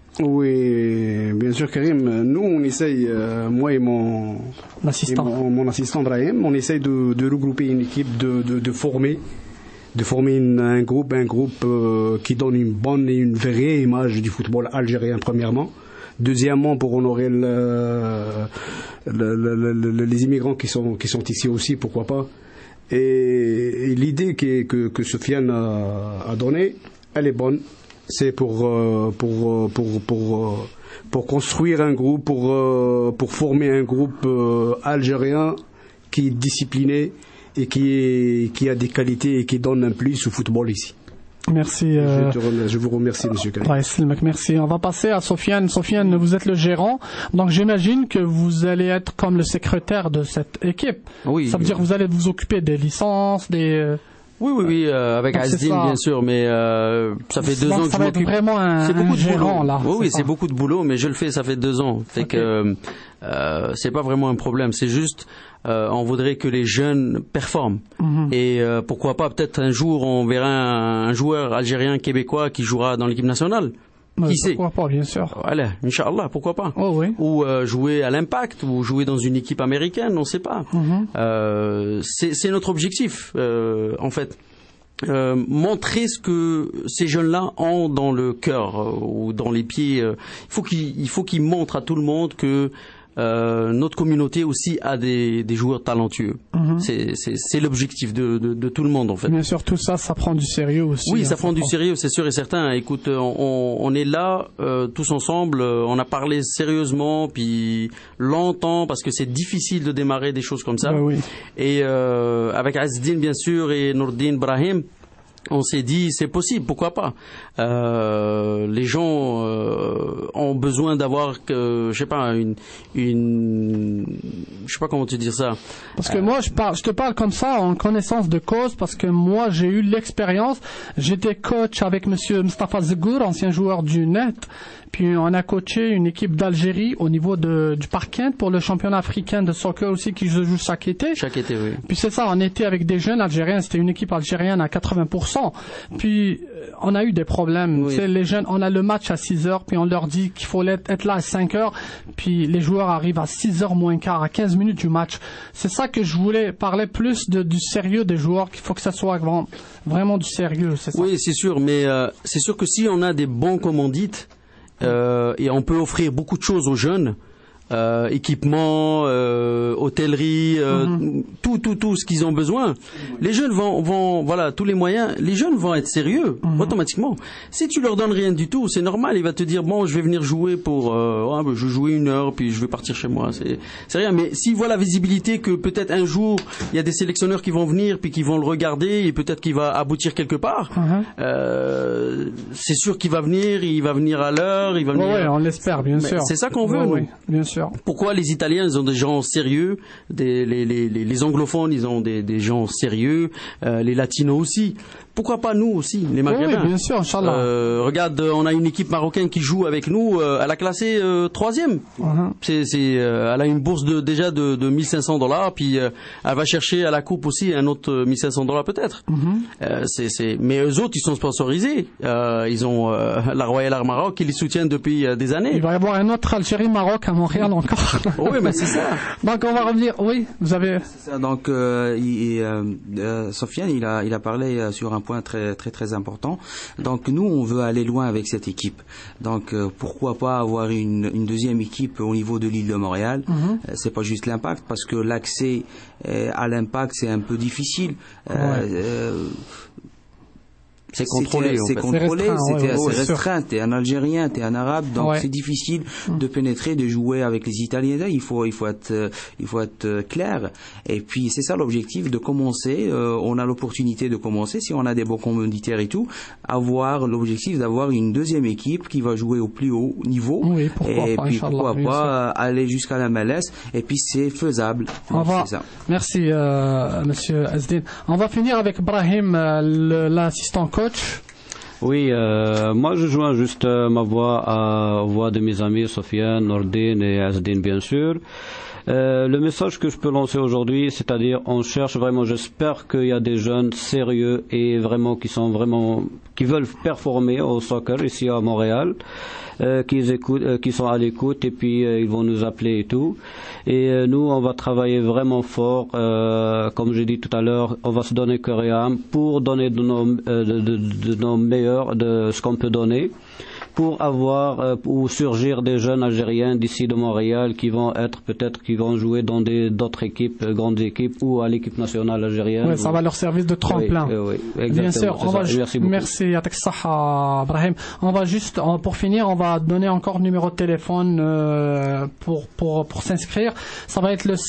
Oui, bien sûr, Karim. Nous, on essaye, moi et mon assistant Brahim, on essaye de regrouper une équipe, de former un groupe qui donne une bonne et une vraie image du football algérien, premièrement. Deuxièmement, pour honorer les immigrants qui sont ici aussi, pourquoi pas. Et l'idée que Sofiane a donnée, elle est bonne. C'est pour construire un groupe, pour former un groupe algérien qui est discipliné et qui a des qualités et qui donne un plus au football ici. Merci. Je vous remercie, monsieur Karim. Merci. On va passer à Sofiane. Sofiane, vous êtes le gérant, donc j'imagine que vous allez être comme le secrétaire de cette équipe. Oui. Ça veut dire que vous allez vous occuper des licences, des... Oui, avec Asdin bien sûr, mais ça fait 2 ans que je m'occupe. Vraiment c'est beaucoup de gérant, boulot. là. Oui, c'est beaucoup de boulot, mais je le fais, ça fait 2 ans. Fait que c'est pas vraiment un problème. C'est juste, on voudrait que les jeunes performent. Et pourquoi pas, peut-être un jour, on verra un joueur algérien québécois qui jouera dans l'équipe nationale. Qui sait? Pourquoi pas, bien sûr. Voilà, Inch'Allah, pourquoi pas. Oh, oui. Ou jouer à l'Impact, ou jouer dans une équipe américaine, on ne sait pas. C'est notre objectif, en fait. Montrer ce que ces jeunes-là ont dans le cœur ou dans les pieds. Il faut qu'ils montrent à tout le monde que notre communauté aussi a des joueurs talentueux. C'est l'objectif de tout le monde en fait. Bien sûr, tout ça, ça prend du sérieux aussi. Oui, ça prend du sérieux, c'est sûr et certain. Écoute, on est là tous ensemble. On a parlé sérieusement, puis longtemps, parce que c'est difficile de démarrer des choses comme ça. Oui. Et avec Asdin bien sûr et Nourdine Brahim, on s'est dit c'est possible, pourquoi pas. Les gens ont besoin d'avoir je sais pas je sais pas comment te dire ça. Parce que moi je te parle comme ça en connaissance de cause, parce que moi j'ai eu l'expérience. J'étais coach avec monsieur Mustafa Zegour, ancien joueur du Net. Puis on a coaché une équipe d'Algérie au niveau du Parkent pour le championnat africain de soccer aussi qui se joue chaque été. Chaque été, oui. Puis c'est ça, on était avec des jeunes Algériens, c'était une équipe algérienne à 80%. Puis on a eu des problèmes. Oui. C'est les jeunes, on a le match à 6h, puis on leur dit qu'il faut être là à 5h, puis les joueurs arrivent à 6h moins quart, à 15 minutes du match. C'est ça que je voulais parler plus du sérieux des joueurs, qu'il faut que ça soit vraiment du sérieux, c'est ça. Oui, c'est sûr, mais c'est sûr que si on a des bons commandites, et on peut offrir beaucoup de choses aux jeunes, équipement, hôtellerie, tout ce qu'ils ont besoin. Les jeunes vont voilà, tous les moyens, les jeunes vont être sérieux automatiquement. Si tu leur donnes rien du tout, c'est normal, il va te dire bon, je vais venir jouer pour je vais jouer 1 heure puis je vais partir chez moi, c'est rien. Mais s'il voit la visibilité que peut-être un jour il y a des sélectionneurs qui vont venir puis qui vont le regarder et peut-être qu'il va aboutir quelque part, c'est sûr qu'il va venir, il va venir à l'heure, il va venir. Ouais, on l'espère, bien sûr. C'est ça qu'on veut, nous. Bien sûr. Pourquoi les Italiens, ils ont des gens sérieux, les anglophones, ils ont des gens sérieux, les latinos aussi. Pourquoi pas nous aussi, les Maghrébins? Oui, bien sûr, Inch'Allah. Regarde, on a une équipe marocaine qui joue avec nous, elle a classé 3e. Elle a une bourse déjà de $1,500, puis elle va chercher à la coupe aussi un autre $1,500 peut-être. Mais eux autres, ils sont sponsorisés. Ils ont la Royal Air Maroc qui les soutiennent depuis des années. Il va y avoir un autre Algérie-Maroc à Montréal encore. Oui, mais c'est ça. Donc on va revenir. Oui, vous avez. C'est ça. Donc Sofiane, il a parlé sur un point très très très important. Donc nous, on veut aller loin avec cette équipe. Donc pourquoi pas avoir une deuxième équipe au niveau de l'île de Montréal. C'est pas juste l'Impact, parce que l'accès à l'Impact c'est un peu difficile. C'est contrôlé, c'est assez restreint. T'es un Algérien, t'es un Arabe, donc c'est difficile de pénétrer, de jouer avec les Italiens. Il faut être clair. Et puis c'est ça l'objectif, de commencer. On a l'opportunité de commencer, si on a des bons commanditaires et tout, avoir l'objectif d'avoir une deuxième équipe qui va jouer au plus haut niveau. Oui, pourquoi pas aller jusqu'à la MLS. Et puis c'est faisable. C'est ça. Merci, Monsieur Asdin. On va finir avec Brahim, l'assistant coach. Oui, moi je joins juste ma voix aux voix de mes amis Sofiane, Nourdine et Asdin bien sûr. Le message que je peux lancer aujourd'hui, c'est-à-dire on cherche vraiment, j'espère qu'il y a des jeunes sérieux et vraiment qui veulent performer au soccer ici à Montréal, qui sont à l'écoute et puis ils vont nous appeler et tout. Et nous, on va travailler vraiment fort, comme j'ai dit tout à l'heure, on va se donner cœur et âme pour donner de nos meilleurs, de ce qu'on peut donner. pour avoir ou surgir des jeunes Algériens d'ici de Montréal qui vont jouer dans d'autres équipes, grandes équipes ou à l'équipe nationale algérienne. Oui, ça va leur servir de tremplin. Oui, exactement. Bien sûr. Merci Yatek Saha, Brahim. On va juste, pour finir, on va donner encore le numéro de téléphone pour s'inscrire. Ça va être le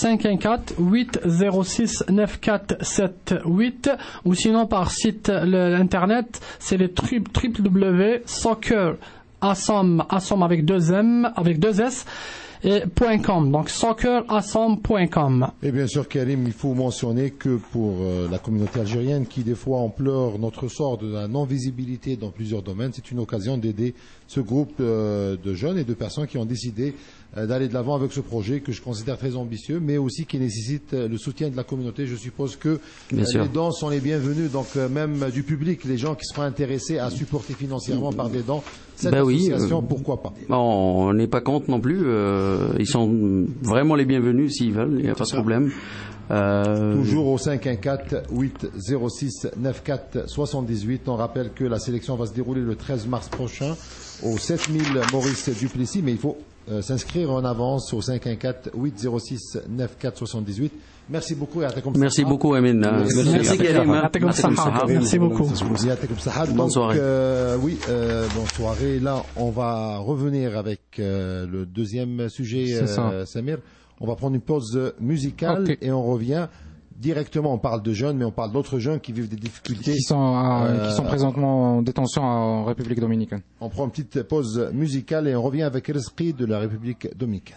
514-806-9478 ou sinon par site internet, c'est le www.soccer Assom avec 2M, avec 2 S, et .com, donc soccerassom.com. Et bien sûr, Karim, il faut mentionner que pour la communauté algérienne qui des fois en pleure notre sort de la non-visibilité dans plusieurs domaines, c'est une occasion d'aider ce groupe de jeunes et de personnes qui ont décidé d'aller de l'avant avec ce projet que je considère très ambitieux, mais aussi qui nécessite le soutien de la communauté. Je suppose que les dons sont les bienvenus, donc même du public, les gens qui seront intéressés à supporter financièrement par des dons cette association, pourquoi pas. On n'est pas contre non plus, ils sont vraiment les bienvenus s'ils veulent, il n'y a pas de problème. Toujours au 514-806-9478. On rappelle que la sélection va se dérouler le 13 mars prochain au 7000 Maurice Duplessis, mais il faut s'inscrire en avance au 514-806-9478. Merci beaucoup. Merci beaucoup, Amin. Merci, Karim. Merci beaucoup. Bonne soirée. Bonne soirée. Là, on va revenir avec le deuxième sujet, Samir. On va prendre une pause musicale et on revient directement. On parle de jeunes, mais on parle d'autres jeunes qui vivent des difficultés. Qui sont présentement en détention en République dominicaine. On prend une petite pause musicale et on revient avec l'esprit de la République dominicaine.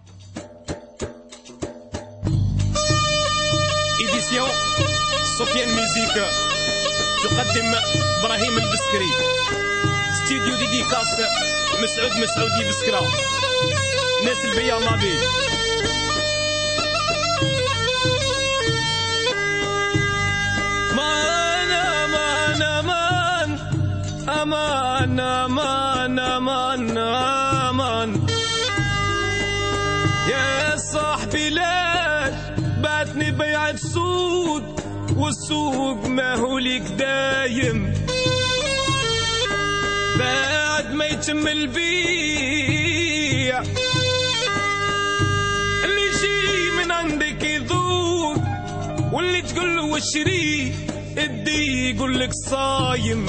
Édition Sofiane Musique تقدم إبراهيم البسكري ستوديو ديديكاس مسعودي بسكرة ناس البيا نابيل أمان أمان أمان أمان يا صاحبي ليش بعتني بيعة سود والسوق ما هو ليك دايم بعد ما يتم البيع اللي يجي من عندك يذوق واللي تقول له واشريه ادي يقول لك صايم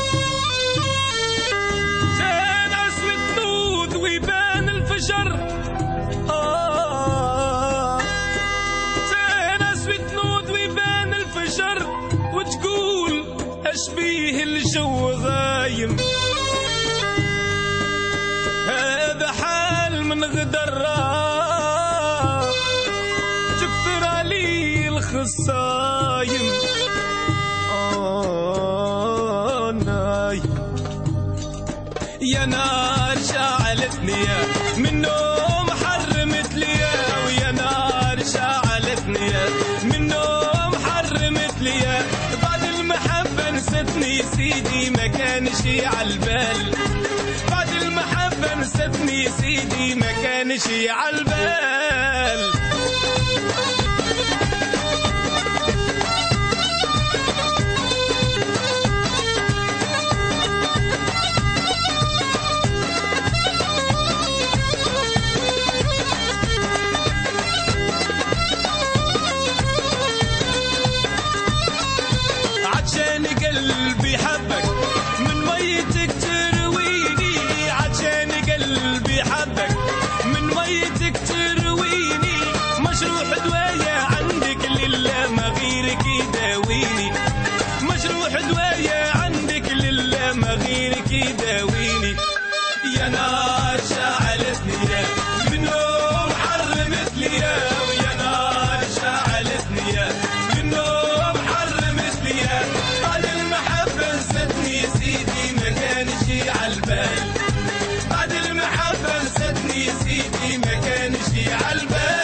زين اسود نود ويبان الفجر زين اسود نود ويبان الفجر وتقول اشبيه الجو غايم هذا حال من غدر تكثر علي الخصايم يا نار شعلتني من نوم حرمت لي ويا نار شعلتني من نوم حرمت لي بعد المحبة نستني سيدي ما كانش عالبال بعد المحبة نستني سيدي ما كانش عالبال قلبي حبك من ميتك ترويني عشان قلبي حبك من ميتك ترويني مشروح دوايا عندك لله ما غيرك يداويني مشروح دوايا عندك لله ما غيرك يداويني يا نار شعلتني من نوم حرمت لي ويا نار شعلتني من نوم حرمت لي بعد المحبة نستني سيدي ما كانش عالبال بعد المحبة نستني سيدي ما كانش عالبال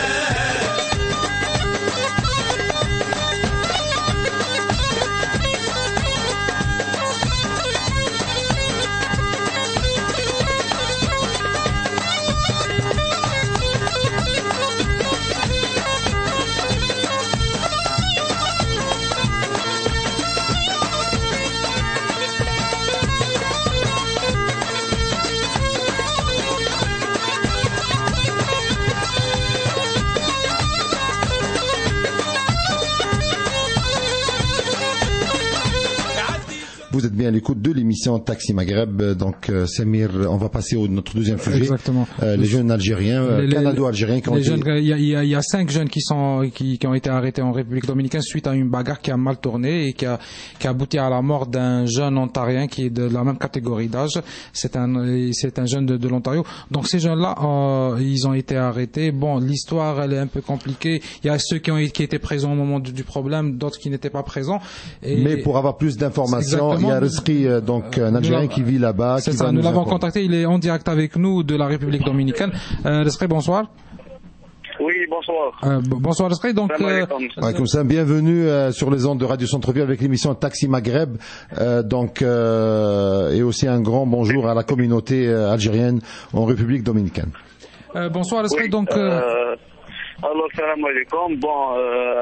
bien à l'écoute de l'émission Taxi Maghreb. Donc, Samir, on va passer au notre deuxième sujet. Exactement. Les jeunes Algériens, Canado-Algériens qui ont été... Il y a 5 jeunes qui ont été arrêtés en République dominicaine suite à une bagarre qui a mal tourné et qui a abouti à la mort d'un jeune ontarien qui est de la même catégorie d'âge. C'est un jeune de l'Ontario. Donc, ces jeunes-là, ils ont été arrêtés. Bon, l'histoire, elle est un peu compliquée. Il y a ceux qui étaient présents au moment du problème, d'autres qui n'étaient pas présents. Mais pour avoir plus d'informations, il y a Rizki, donc un Algérien qui vit là-bas. C'est ça, nous l'avons contacté, il est en direct avec nous de la République dominicaine. Rizki, bonsoir. Oui, bonsoir. Bonsoir Rizki, donc comme ça, bienvenue sur les ondes de Radio Centre-Ville avec l'émission Taxi Maghreb. Et aussi un grand bonjour à la communauté algérienne en République dominicaine. Bonsoir Rizki, donc... Alors, salam alaikum. Bon,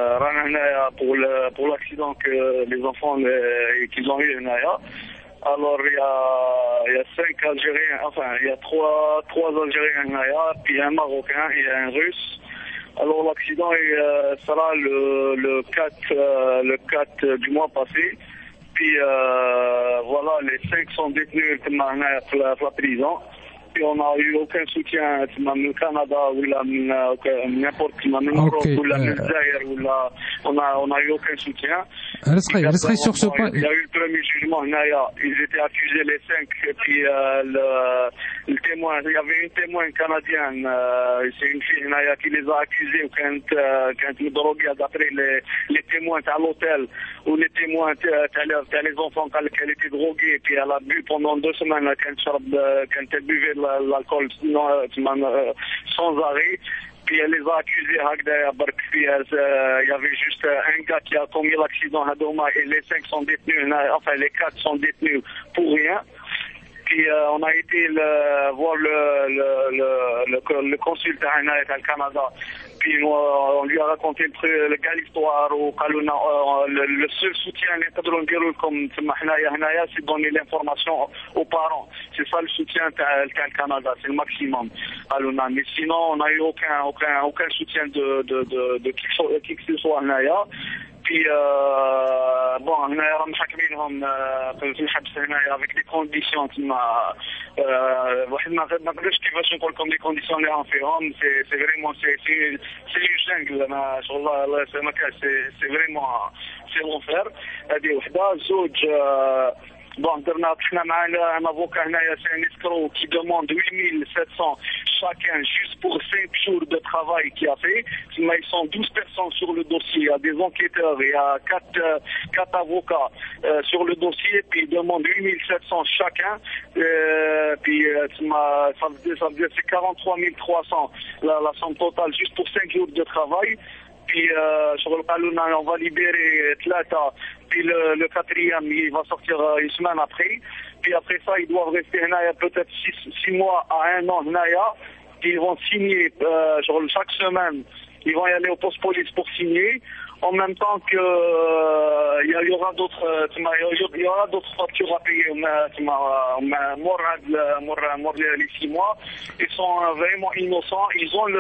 pour l'accident que les enfants qu'ils ont eu, alors il y a 5 Algériens, enfin il y a 3 Algériens, puis un Marocain et un Russe. Alors l'accident sera le 4 du mois passé. Puis voilà, les 5 sont détenus pour la prison. Puis on n'a eu aucun soutien du Canada ou n'importe qui, même l'Europe ou la Zaïre, on a eu aucun soutien. Resterai sur ce point. Il y a eu le premier jugement, ils étaient accusés les 5, et puis le témoin, il y avait une témoin canadienne, c'est une fille qui les a accusés quand ils droguaient d'après les témoins à l'hôtel, ou les témoins t'as les enfants qu'elle était droguée, puis elle a bu pendant 2 semaines quand elle buvait l'alcool sans arrêt. Puis elle les a accusés, puis il y avait juste un gars qui a commis l'accident à Doma et les 5 sont détenus, enfin les 4 sont détenus pour rien. Puis on a été voir le consul au Canada. Puis on lui a raconté l'histoire au Kaluna. Le seul soutien comme c'est donner l'information aux parents. C'est ça le soutien au Canada, c'est le maximum. Mais sinon on n'a eu aucun soutien de qui que ce soit. Puis bon, on a محاكمينهم في الحبس هنايا avec des conditions واحد ما نقدرش كيفاش نقول لكم des conditions اللي راهم فيهم c'est vraiment c'est une jungle ما شاء الله يسلمك c'est vraiment c'est l'enfer. هذه وحده زوج Bon, درنا معنا un avocat هنايا c'est un escroc qui demande 8700 chacun juste pour 5 jours de travail qu'il a fait. Ils sont 12 personnes sur le dossier, il y a des enquêteurs, il y a 4 avocats sur le dossier, puis ils demandent 8700 chacun. Puis ça veut dire c'est 43 300 la somme totale juste pour 5 jours de travail. Puis sur le Kaluna, on va libérer 3. Puis le 4e, il va sortir une semaine après. Puis après ça, ils doivent rester peut-être 6 mois à 1 an. Puis ils vont signer chaque semaine. Ils vont y aller au poste police pour signer. En même temps que il y aura d'autres factures à payer. Les 6 mois, ils sont vraiment innocents. Ils ont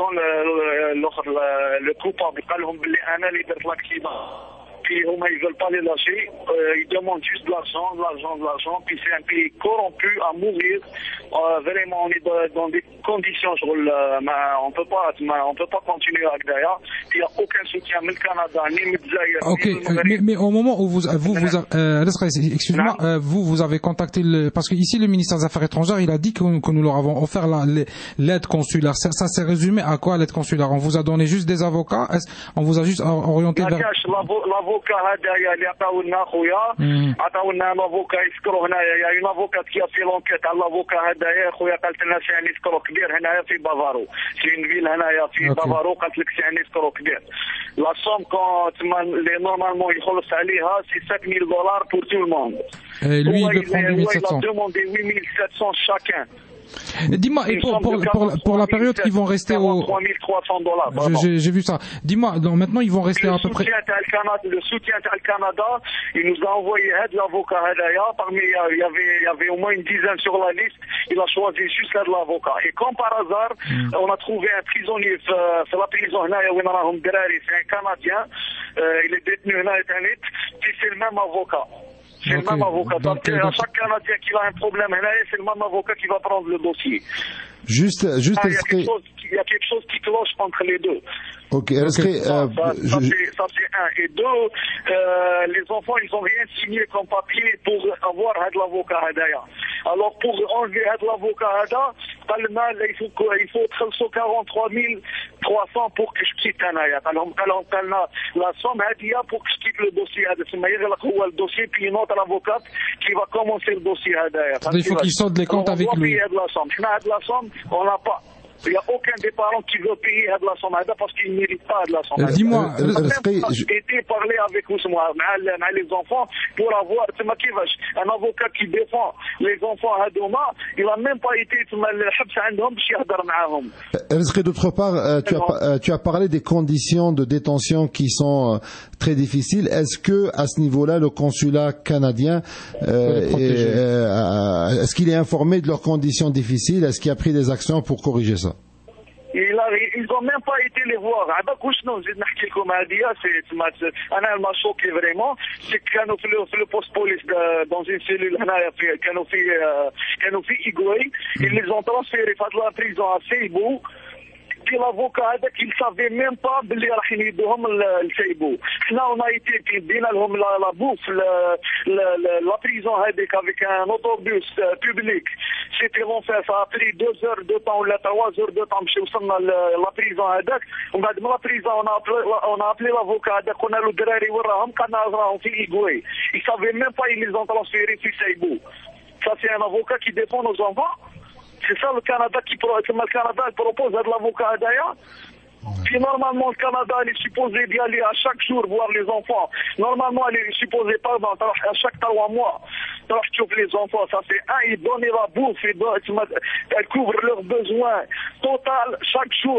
le coupable. L'accident. Puis ils veulent pas les lâcher, ils demandent juste de l'argent, puis c'est un pays corrompu à mourir. Vraiment, on est dans des conditions, on peut pas continuer avec derrière. Il n'y a aucun soutien, ni le Canada, ni le Zaïre. Ok, mais au moment où excuse-moi, vous avez contacté parce que ici le ministère des Affaires étrangères, il a dit que nous leur avons offert l'aide consulaire. Ça s'est résumé à quoi l'aide consulaire? On vous a donné juste des avocats? On vous a juste orienté vers... L'avocat اللي عطاونا خويا عطاونا الافوكا يسكروا هنايا يا اون افوكات كي في لونكيت على الافوكا هذايا خويا قالت لنا سي سكرو كبير هنايا في بافارو في اون فيل هنايا في بافارو قالت لك سي سكرو كبير لا سوم كون لي نورمالمون يخلص عليها سي $7000 pour tout le monde. Lui il prend 2700. Il a demandé 8700 chacun. Dis-moi, et pour la période qu'ils vont rester au... $43,300. J'ai vu ça. Dis-moi, maintenant ils vont rester à peu près... Le soutien du Canada, il nous a envoyé l'avocat. Parmi, il y avait au moins une dizaine sur la liste. Il a choisi juste l'avocat. Et comme par hasard, on a trouvé un prisonnier, c'est la prison, c'est un Canadien. Il est détenu, puis c'est le même avocat. C'est le même avocat. Donc, à chaque Canadien qui a un problème, c'est le même avocat qui va prendre le dossier. Juste, il y a quelque chose qui cloche entre les deux. Ok, ça c'est un. Et deux, les enfants, ils ont rien signé comme papier pour avoir l'avocat Hadaya. Alors pour enlever l'avocat Hadaya, il faut 43 300 pour que je quitte Hanaya. Alors la somme Hadaya pour que je quitte le dossier Hadaya. Le dossier, puis une autre avocate qui va commencer le dossier Hadaya. Il faut qu'il sorte les comptes avec lui. La somme, on n'a pas. Il n'y a aucun des parents qui veut payer de la somme parce qu'ils ne méritent pas de la somme. Dis-moi, j'ai été parler avec les enfants pour avoir un avocat qui défend les enfants à Doma. Il n'a même pas été d'autre part, tu as parlé des conditions de détention qui sont très difficiles. Est-ce que à ce niveau-là, le consulat canadien, est-ce qu'il est informé de leurs conditions difficiles? Est-ce qu'il a pris des actions pour corriger ça? Ils n'ont même pas été les voir. Elle m'a choqué vraiment. C'est que le poste police dans une cellule, ils les ont transférés de la prison à Seibou. Puis l'avocat il ne savait même pas اللي راح يدوهم السيبو. Là on a été بدينا لهم la bouffe la prison avec un autobus public. C'était l'enfer, ça a pris 2 heures de temps ou 3 heures de temps باش وصلنا la prison هذاك. ومن بعد من la prison on a appelé l'avocat قلنا له الدراري وراهم كان راهم في إيغوي. Ils savaient même pas, ils les ont transférés في Seibou. Ça c'est un avocat qui défend nos enfants. C'est ça le Canada propose à de l'avocat Hadaya. Puis normalement le Canada est supposé d'y aller à chaque jour voir les enfants. Normalement il est supposé pas à chaque 3 mois. Les enfants, ça c'est un, ils donnent la bouffe, elles couvrent leurs besoins total chaque jour.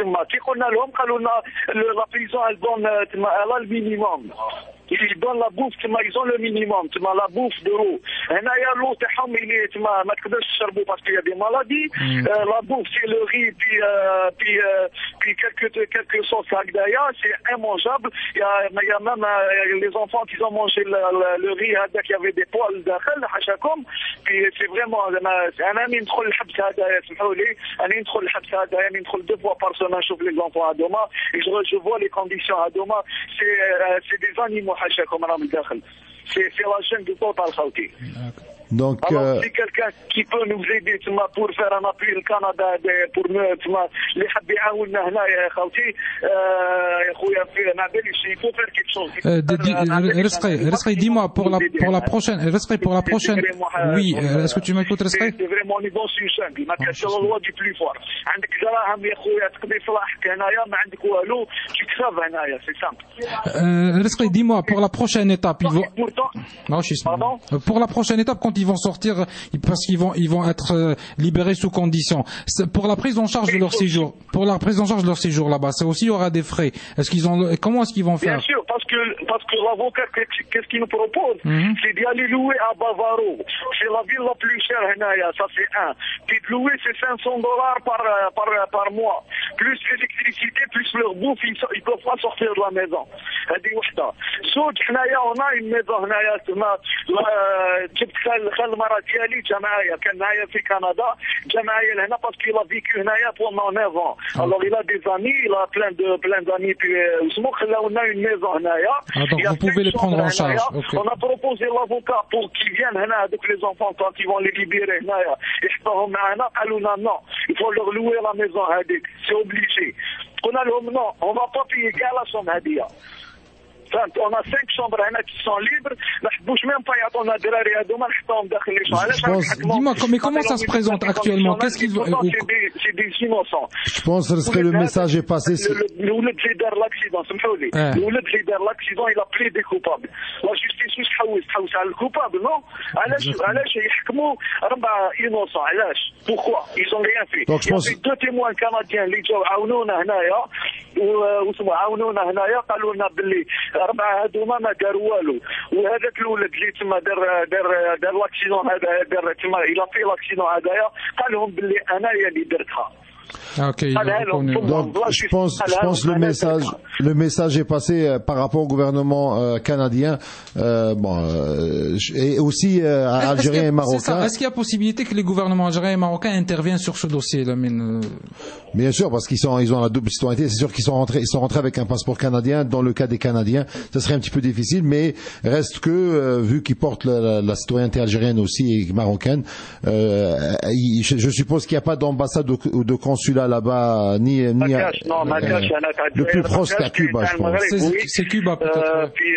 La prison elle donne elle a le minimum. Ils donnent la bouffe, ils ont le minimum, la bouffe de l'eau. L'eau, parce qu'il y a des maladies. La bouffe, c'est le riz, puis quelques sauces Hadaya, c'est immangeable. Il y a même les enfants qui ont mangé le riz, il y avait des poils puis c'est vraiment أنا ندخل الحبس هذا اسمحوا لي أنا ندخل الحبس هذا ندخل 2 fois par semaine نشوف les enfants à Doma et je vois les conditions à Doma c'est des animaux حاشاكم راهم الداخل c'est la jungle totale خاوتي. Donc, alors, si quelqu'un qui peut nous aider pour faire un appui au Canada pour nous اللي حاب يعاوننا هنا يا خوتي يا خويا في نابلس il faut faire quelque chose. Resqi, dis-moi pour la prochaine oui, est-ce que tu m'écoutes Resqi? C'est vraiment niveau sur jungle ما كاينش la loi du plus fort. عندك دراهم يا خويا تقضي صلاحك هنايا ما عندك والو tu crèves هنايا c'est simple. Resqi, dis-moi pour la prochaine étape pour la prochaine étape quand ils vont sortir parce qu'ils vont être libérés sous condition. Pour la prise en charge de leur séjour. Pour la prise en charge de leur séjour là-bas, ça aussi il y aura des frais. Comment est-ce qu'ils vont faire? Bien sûr, parce que l'avocat qu'est-ce qu'il nous propose? C'est d'y aller louer à Bavaro. C'est la ville la plus chère Hanaya, ça c'est un. Puis de louer c'est $500 par mois. Plus l'électricité, plus leur bouffe, ils peuvent pas sortir de la maison. هذه وحده. سوق حنايا on a une maison هنايا جبت خال المرأة ديالي جماعية كان معايا في كندا جماعية لهنا باسكو il a vécu هنايا pendant 9 ans. Alors il a des amis, il a plein d'amis puis اسمو خلاونا une maison هنايا. Donc vous pouvez les prendre en charge. On a proposé l'avocat pour qu'ils viennent هنا avec les enfants quand ils vont les libérer هنايا يحطوهم معنا قالوا لنا non, il faut leur louer la maison هذيك, c'est obligé. قلنا لهم non, on va pas payer كاع la somme هذيا. On a 5 chambres qui sont libres. Dis-moi, mais comment ça se présente actuellement? Qu'est-ce qu'ils veulent? C'est des innocents. Je pense que le message est passé. Le l'accident, il a plaidé coupable. La justice مش تحوس على الcoupable, non? علاش يحكموا 4 innocents? علاش? Pourquoi? Ils ont rien fait. Il y avait 2 témoins canadiens اللي جاوا عاونونا هنايا واسمو عاونونا هنايا قالوا لنا باللي 4 هذوما ما داروا والو. وهذاك الولد اللي تما دار لاكسيدون هذا دار تما الى في لاكسيدون هذايا قال لهم باللي انايا اللي درتها. Ah, ok. Donc, je pense le message est passé par rapport au gouvernement canadien, et aussi algérien et marocain. Est-ce qu'il y a possibilité que les gouvernements algériens et marocains interviennent sur ce dossier, Lamine? Bien sûr, parce qu'ils ont la double citoyenneté. C'est sûr qu'ils sont rentrés avec un passeport canadien. Dans le cas des Canadiens, ça serait un petit peu difficile, mais reste que vu qu'ils portent la citoyenneté algérienne aussi et marocaine, je suppose qu'il n'y a pas d'ambassade ou de consulat là-bas, ni le plus proche c'est à Cuba, je pense. C'est Cuba peut-être. Puis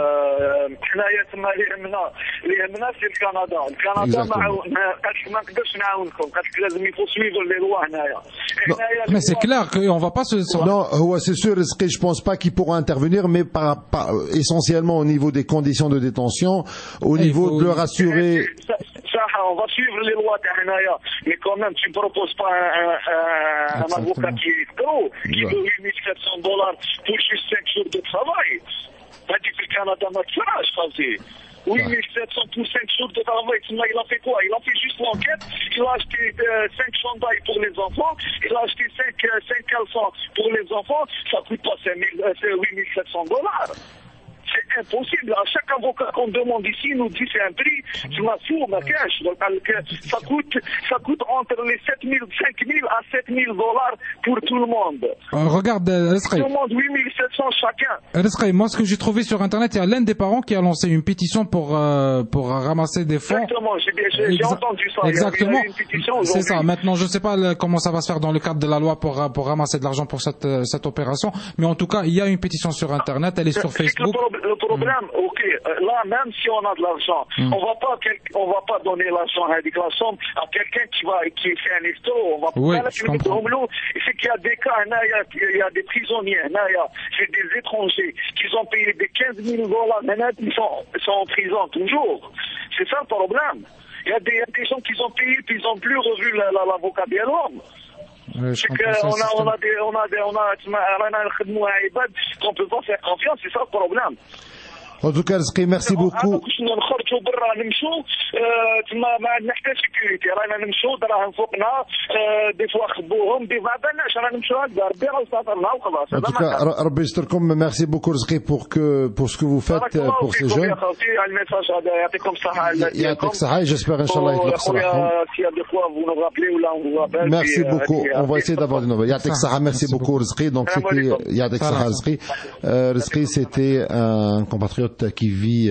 اللي يهمنا في الكندا ما نقدرش نعاونكم لازم يفو suivre les lois هنايا. Mais c'est clair qu'on va pas se... Non, c'est sûr, je pense pas qu'ils pourront intervenir, mais essentiellement au niveau des conditions de détention, au niveau de leur assurer... On va suivre les lois هنايا, mais quand même tu ne proposes pas un avocat qui est gros, qui veut $8,700 pour juste 5 jours de travail. T'as dit que le Canada m'a tirage, فهمتي. 8,700 pour 5 jours de travail, il a fait quoi? Il a fait juste l'enquête, il a acheté 5 chandails pour les enfants, il a acheté 5 caleçons pour les enfants, ça coûte pas $8,700. C'est impossible. À chaque avocat qu'on demande ici, il nous dit c'est un prix, tu m'as fou, ma cash. Ça coûte entre les 5,000 à $7,000 pour tout le monde. Regarde, Tout le monde, 8,700 chacun. Rescaï, moi, ce que j'ai trouvé sur Internet, il y a l'un des parents qui a lancé une pétition pour ramasser des fonds. Exactement, j'ai entendu ça. Exactement. Il y a une pétition aujourd'hui. C'est ça. Maintenant, je ne sais pas comment ça va se faire dans le cadre de la loi pour ramasser de l'argent pour cette opération, mais en tout cas, il y a une pétition sur Internet, elle est sur Facebook. Le problème, ok, là, même si on a de l'argent, on va pas donner l'argent, la somme à quelqu'un qui fait un escroc. On va pas c'est qu'il y a des cas, il y a des prisonniers, c'est des étrangers qui ont payé des $15,000, maintenant ils sont en prison toujours. C'est ça le problème. Il y a des gens qui ont payé puis ils n'ont plus revu l'avocat de l'homme. C'est qu'on ne peut pas faire confiance, c'est ça le problème. En tout cas, Rizqi, merci beaucoup. En tout cas, Rabbi Yistarkom, merci beaucoup, Rizqi, pour ce que vous faites pour ces jeunes. J'espère, Inch'Allah, merci beaucoup. On va essayer d'avoir des nouvelles. Yatek Saha, merci beaucoup, Rizqi. Donc, c'était Yatek Saha, Rizqi. Rizqi, c'était un compatriote qui vit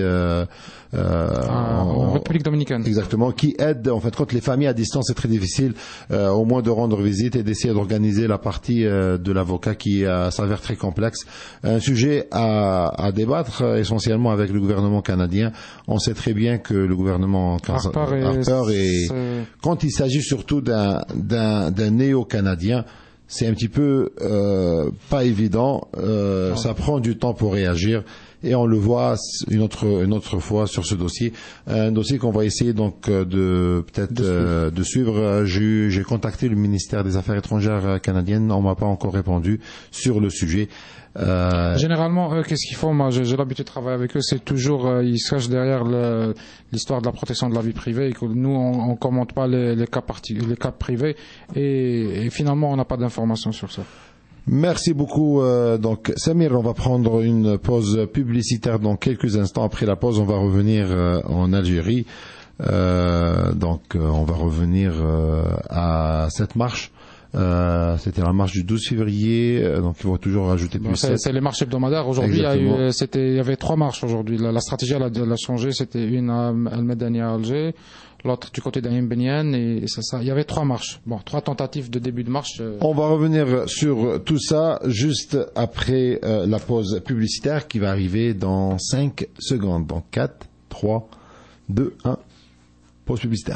en République dominicaine. Exactement, qui aide en fait quand les familles à distance, c'est très difficile au moins de rendre visite et d'essayer d'organiser la partie de l'avocat qui s'avère très complexe. Un sujet à débattre essentiellement avec le gouvernement canadien. On sait très bien que le gouvernement Harper quand il s'agit surtout d'un néo-canadien, c'est un petit peu pas évident. Ça prend du temps pour réagir. Et on le voit une autre fois sur ce dossier, un dossier qu'on va essayer donc de suivre. J'ai contacté le ministère des Affaires étrangères canadiennes, on m'a pas encore répondu sur le sujet. Généralement, qu'est-ce qu'ils font? Moi, j'ai l'habitude de travailler avec eux. C'est toujours, ils se cachent derrière l'histoire de la protection de la vie privée. Et que nous, on commente pas les cas privés. Et finalement, on n'a pas d'informations sur ça. Merci beaucoup. Donc, Samir, on va prendre une pause publicitaire dans quelques instants. Après la pause, on va revenir en Algérie. Donc, on va revenir à cette marche. C'était la marche du 12 février, donc il faut toujours rajouter plus 7. C'est les marches hebdomadaires. Aujourd'hui, il y avait 3 marches aujourd'hui. La stratégie, elle a changé. C'était une à Al-Medania à Alger, l'autre du côté d'Aïn Benyan, et c'est ça. Il y avait 3 marches. Bon, 3 tentatives de début de marche. On va revenir sur tout ça juste après la pause publicitaire qui va arriver dans 5 secondes. Donc 4, 3, 2, 1. Pause publicitaire.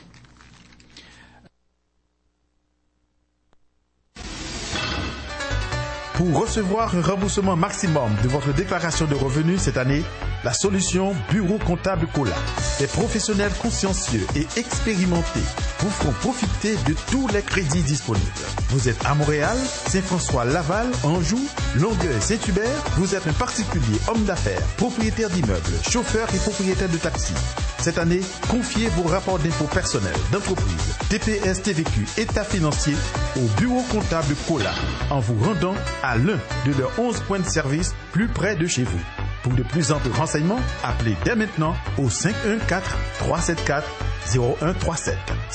Pour recevoir un remboursement maximum de votre déclaration de revenus cette année, la solution Bureau Comptable Cola. Des professionnels consciencieux et expérimentés vous feront profiter de tous les crédits disponibles. Vous êtes à Montréal, Saint-François, Laval, Anjou, Longueuil, Saint-Hubert. Vous êtes un particulier, homme d'affaires, propriétaire d'immeubles, chauffeur et propriétaire de taxi. Cette année, confiez vos rapports d'impôts personnels, d'entreprise, TPS, TVQ, état financier au bureau comptable Cola en vous rendant à l'un de leurs 11 points de service plus près de chez vous. Pour de plus amples renseignements, appelez dès maintenant au 514-374-0137.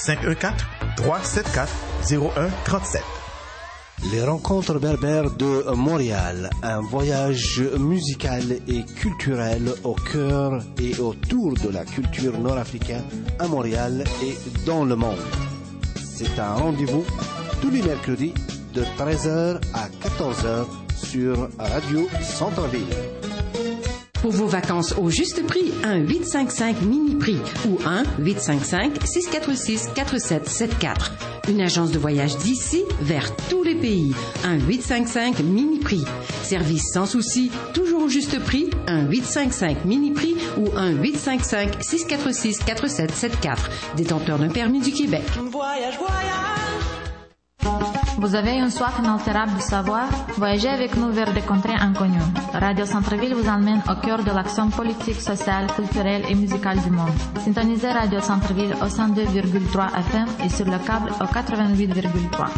514-374-0137. Les rencontres berbères de Montréal, un voyage musical et culturel au cœur et autour de la culture nord-africaine à Montréal et dans le monde. C'est un rendez-vous tous les mercredis de 13h à 14h sur Radio Centre-Ville. Pour vos vacances au juste prix, un 855 mini-prix ou un 855-646-4774. Une agence de voyage d'ici vers tous les pays. Un 855 mini-prix. Service sans souci, toujours au juste prix. Un 855 mini-prix ou un 855-646-4774. Détenteur d'un permis du Québec. Voyage, voyage. Vous avez une soif inaltérable de savoir? Voyagez avec nous vers des contrées inconnues. Radio Centre-Ville vous emmène au cœur de l'action politique, sociale, culturelle et musicale du monde. Syntonisez Radio Centre-Ville au 102,3 FM et sur le câble au 88,3.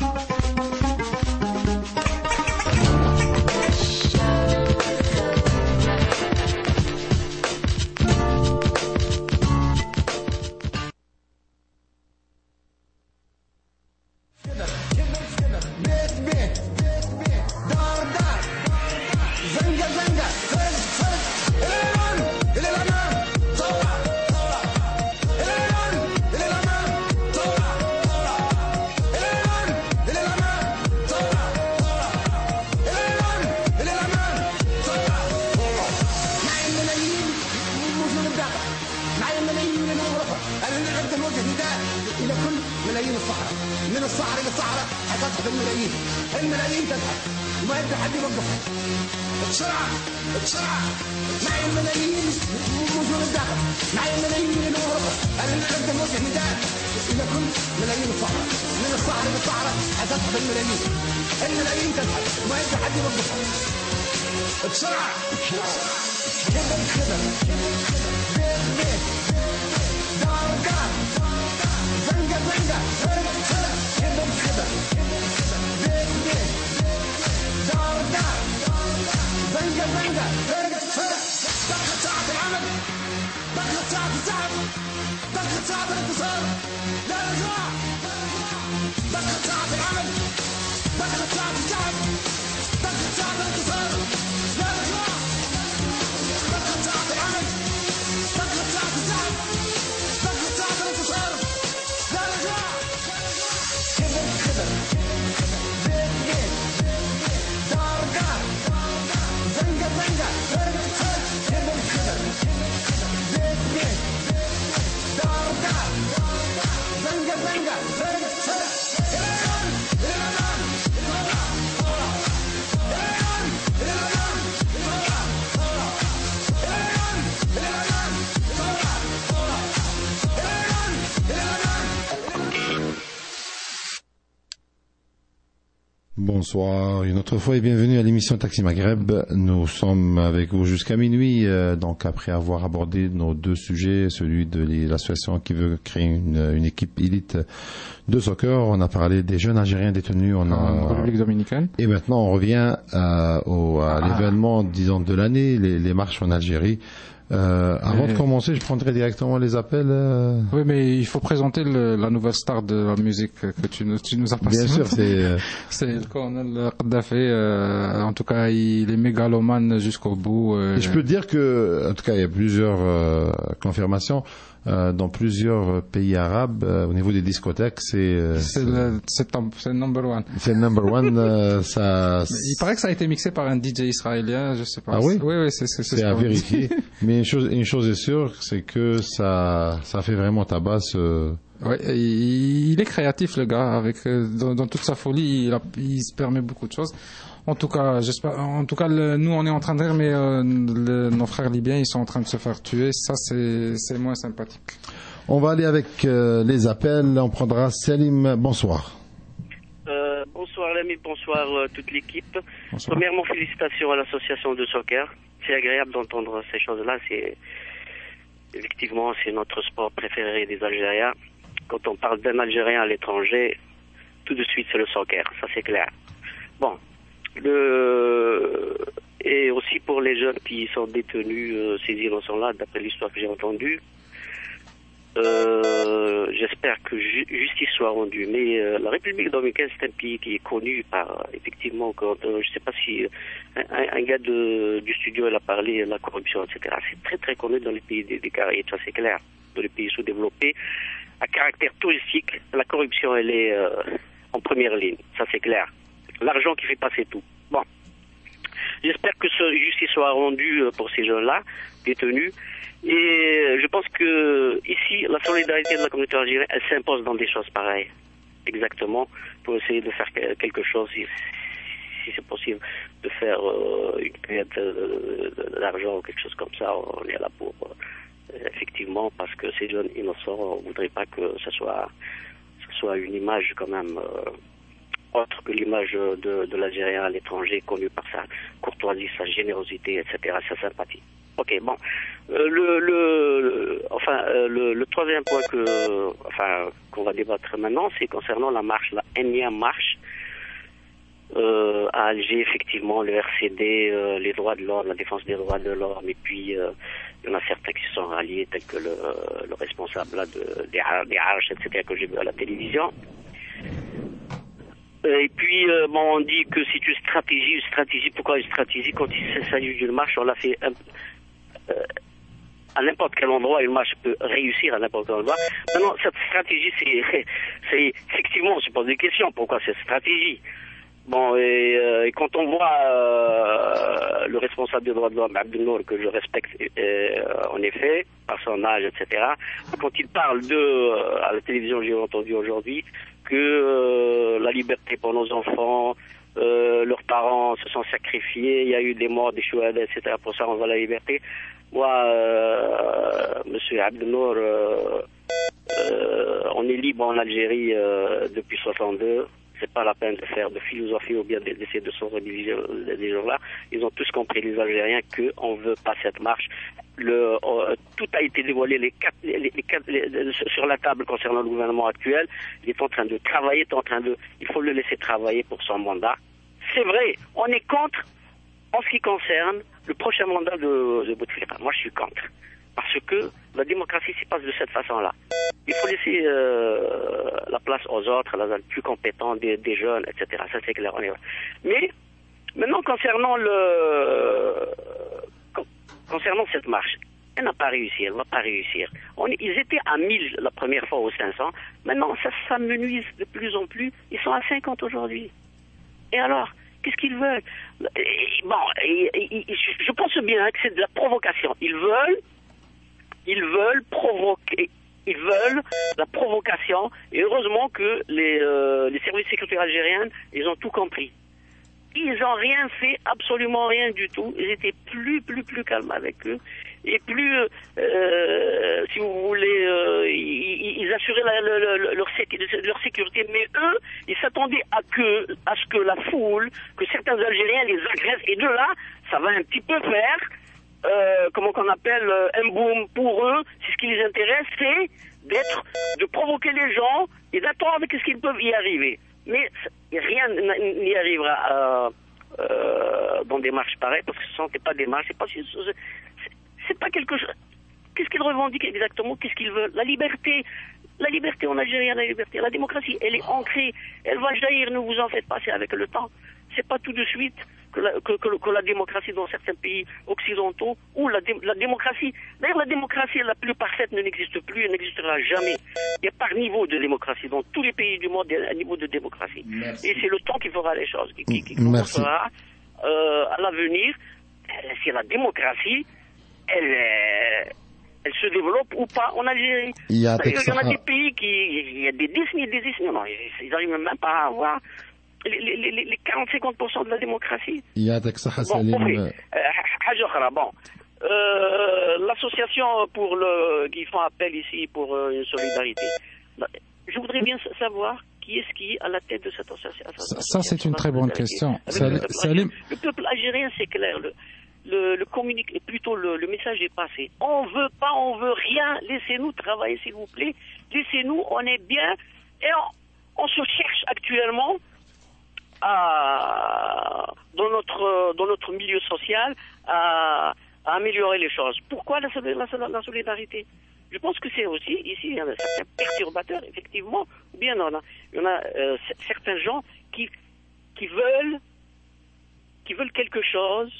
Bonsoir, une autre fois et bienvenue à l'émission Taxi Maghreb. Nous sommes avec vous jusqu'à minuit, donc après avoir abordé nos deux sujets, celui de l'association qui veut créer une équipe élite de soccer, on a parlé des jeunes Algériens détenus en République dominicaine. Et maintenant on revient à l'événement, disons, de l'année, les marches en Algérie. Avant de commencer, je prendrai directement les appels. Oui, mais il faut présenter la nouvelle star de la musique que tu nous as passé. Bien sûr, c'est le colonel Kadhafi. En tout cas, il est mégalomane jusqu'au bout. Et je peux dire que, en tout cas, il y a plusieurs confirmations. Dans plusieurs pays arabes, au niveau des discothèques, c'est le number one. C'est le number one. Il paraît que ça a été mixé par un DJ israélien, je sais pas. Ah oui? Oui, c'est à vérifier. Mais une chose est sûre, c'est que ça fait vraiment tabac. Ouais, il est créatif, le gars, avec dans toute sa folie, il se permet beaucoup de choses. En tout cas, j'espère. En tout cas, nous, on est en train de rire, mais nos frères libyens, ils sont en train de se faire tuer. Ça, c'est moins sympathique. On va aller avec les appels. On prendra Salim. Bonsoir. Bonsoir l'ami, bonsoir toute l'équipe. Bonsoir. Premièrement, félicitations à l'association de soccer. C'est agréable d'entendre ces choses-là. Effectivement, c'est notre sport préféré des Algériens. Quand on parle d'un Algérien à l'étranger, tout de suite c'est le soccer, ça c'est clair. Bon, et aussi pour les jeunes qui sont détenus, ces innocents-là, d'après l'histoire que j'ai entendue, j'espère que justice soit rendue. Mais la République dominicaine, c'est un pays qui est connu par, effectivement, je ne sais pas si un gars du studio elle a parlé de la corruption, etc. C'est très très connu dans les pays des Caraïbes, ça c'est clair. Dans les pays sous-développés, à caractère touristique, la corruption elle est en première ligne, ça c'est clair. L'argent qui fait passer tout. Bon, j'espère que justice soit rendue pour ces gens-là, détenus. Et je pense que ici, la solidarité de la communauté algérienne, elle s'impose dans des choses pareilles. Exactement, pour essayer de faire quelque chose, si c'est possible, de faire une cueillette d'argent ou quelque chose comme ça. On est là pour, effectivement, parce que ces jeunes innocents, on ne voudrait pas que ce soit une image quand même autre que l'image de l'Algérien à l'étranger, connu par sa courtoisie, sa générosité, etc., sa sympathie. Ok, bon. Le troisième point qu'on va débattre maintenant, c'est concernant la marche, la énième marche à Alger, effectivement, le RCD, les droits de l'homme, la défense des droits de l'homme, et puis il y en a certains qui se sont ralliés, tels que le responsable là, des Arches, etc., que j'ai vu à la télévision. Et puis, on dit que c'est une stratégie, pourquoi une stratégie? Quand il s'agit d'une marche, on l'a fait à n'importe quel endroit, une marche peut réussir à n'importe quel endroit. Maintenant, cette stratégie, c'est effectivement, on se pose des questions, pourquoi cette stratégie? Bon, et quand on voit le responsable des droits de l'homme, Abdel Nour, que je respecte en effet, par son âge, etc., quand il parle à la télévision, j'ai entendu aujourd'hui, que la liberté pour nos enfants, leurs parents se sont sacrifiés, il y a eu des morts, des chouhada, etc., pour ça on voit la liberté. Moi, monsieur Abdel Nour, on est libre en Algérie depuis 62. C'est pas la peine de faire de philosophie ou bien d'essayer de sauver des gens-là. Ils ont tous compris, les Algériens, qu'on veut pas cette marche. Tout a été dévoilé, sur la table concernant le gouvernement actuel. Il est en train de travailler, il faut le laisser travailler pour son mandat. C'est vrai, on est contre en ce qui concerne le prochain mandat de Bouteflika. Moi, je suis contre. Parce que la démocratie se passe de cette façon-là. Il faut laisser la place aux autres, les plus compétents, des jeunes, etc. Ça, c'est clair. Mais, maintenant, concernant cette marche, elle n'a pas réussi, elle ne va pas réussir. Ils étaient à 1000 la première fois aux 500. Maintenant, ça s'amenuise de plus en plus. Ils sont à 50 aujourd'hui. Et alors, qu'est-ce qu'ils veulent? Je pense bien que c'est de la provocation. Ils veulent provoquer, ils veulent la provocation, et heureusement que les services sécuritaires algériens, ils ont tout compris. Ils n'ont rien fait, absolument rien du tout. Ils étaient plus calmes avec eux, et plus, si vous voulez, ils assuraient leur sécurité, mais eux, ils s'attendaient à ce que la foule, que certains Algériens les agressent, et de là, ça va un petit peu faire comment qu'on appelle un boom pour eux. C'est ce qui les intéresse, c'est de provoquer les gens et d'attendre qu'est-ce qu'ils peuvent y arriver. Mais rien n'y arrivera dans des marches pareilles, parce que ce ne sont pas des marches, c'est pas quelque chose. Qu'est-ce qu'ils revendiquent exactement? Qu'est-ce qu'ils veulent? La liberté en Algérie, la démocratie, elle est ancrée, elle va jaillir, ne vous en faites pas, c'est avec le temps. C'est pas tout de suite que la démocratie dans certains pays occidentaux, ou la démocratie, d'ailleurs la démocratie la plus parfaite n'existe plus, elle n'existera jamais. Il y a par niveau de démocratie, dans tous les pays du monde, il y a un niveau de démocratie. Merci. Et c'est le temps qui fera les choses, qui commencera à l'avenir. C'est la déméocratie, elle se développe ou pas en Algérie. Il y en a des pays il y a des décennies, non, ils n'arrivent même pas à avoir les 40-50% de la démocratie. يعطيك صحة سليم. حاجة أخرى bon. L'association pour qui font appel ici pour une solidarité. Je voudrais bien savoir qui est-ce qui est à la tête de cette association. Ça, c'est une très bonne question. Salim. Le peuple algérien, c'est clair. Le communique, plutôt le message est passé. On veut pas, on veut rien. Laissez-nous travailler, s'il vous plaît. Laissez-nous, on est bien. Et on se cherche actuellement dans notre milieu social à améliorer les choses. Pourquoi la solidarité? Je pense que c'est aussi, ici, il y a certains perturbateurs, effectivement, ou bien il y en a certains gens qui veulent quelque chose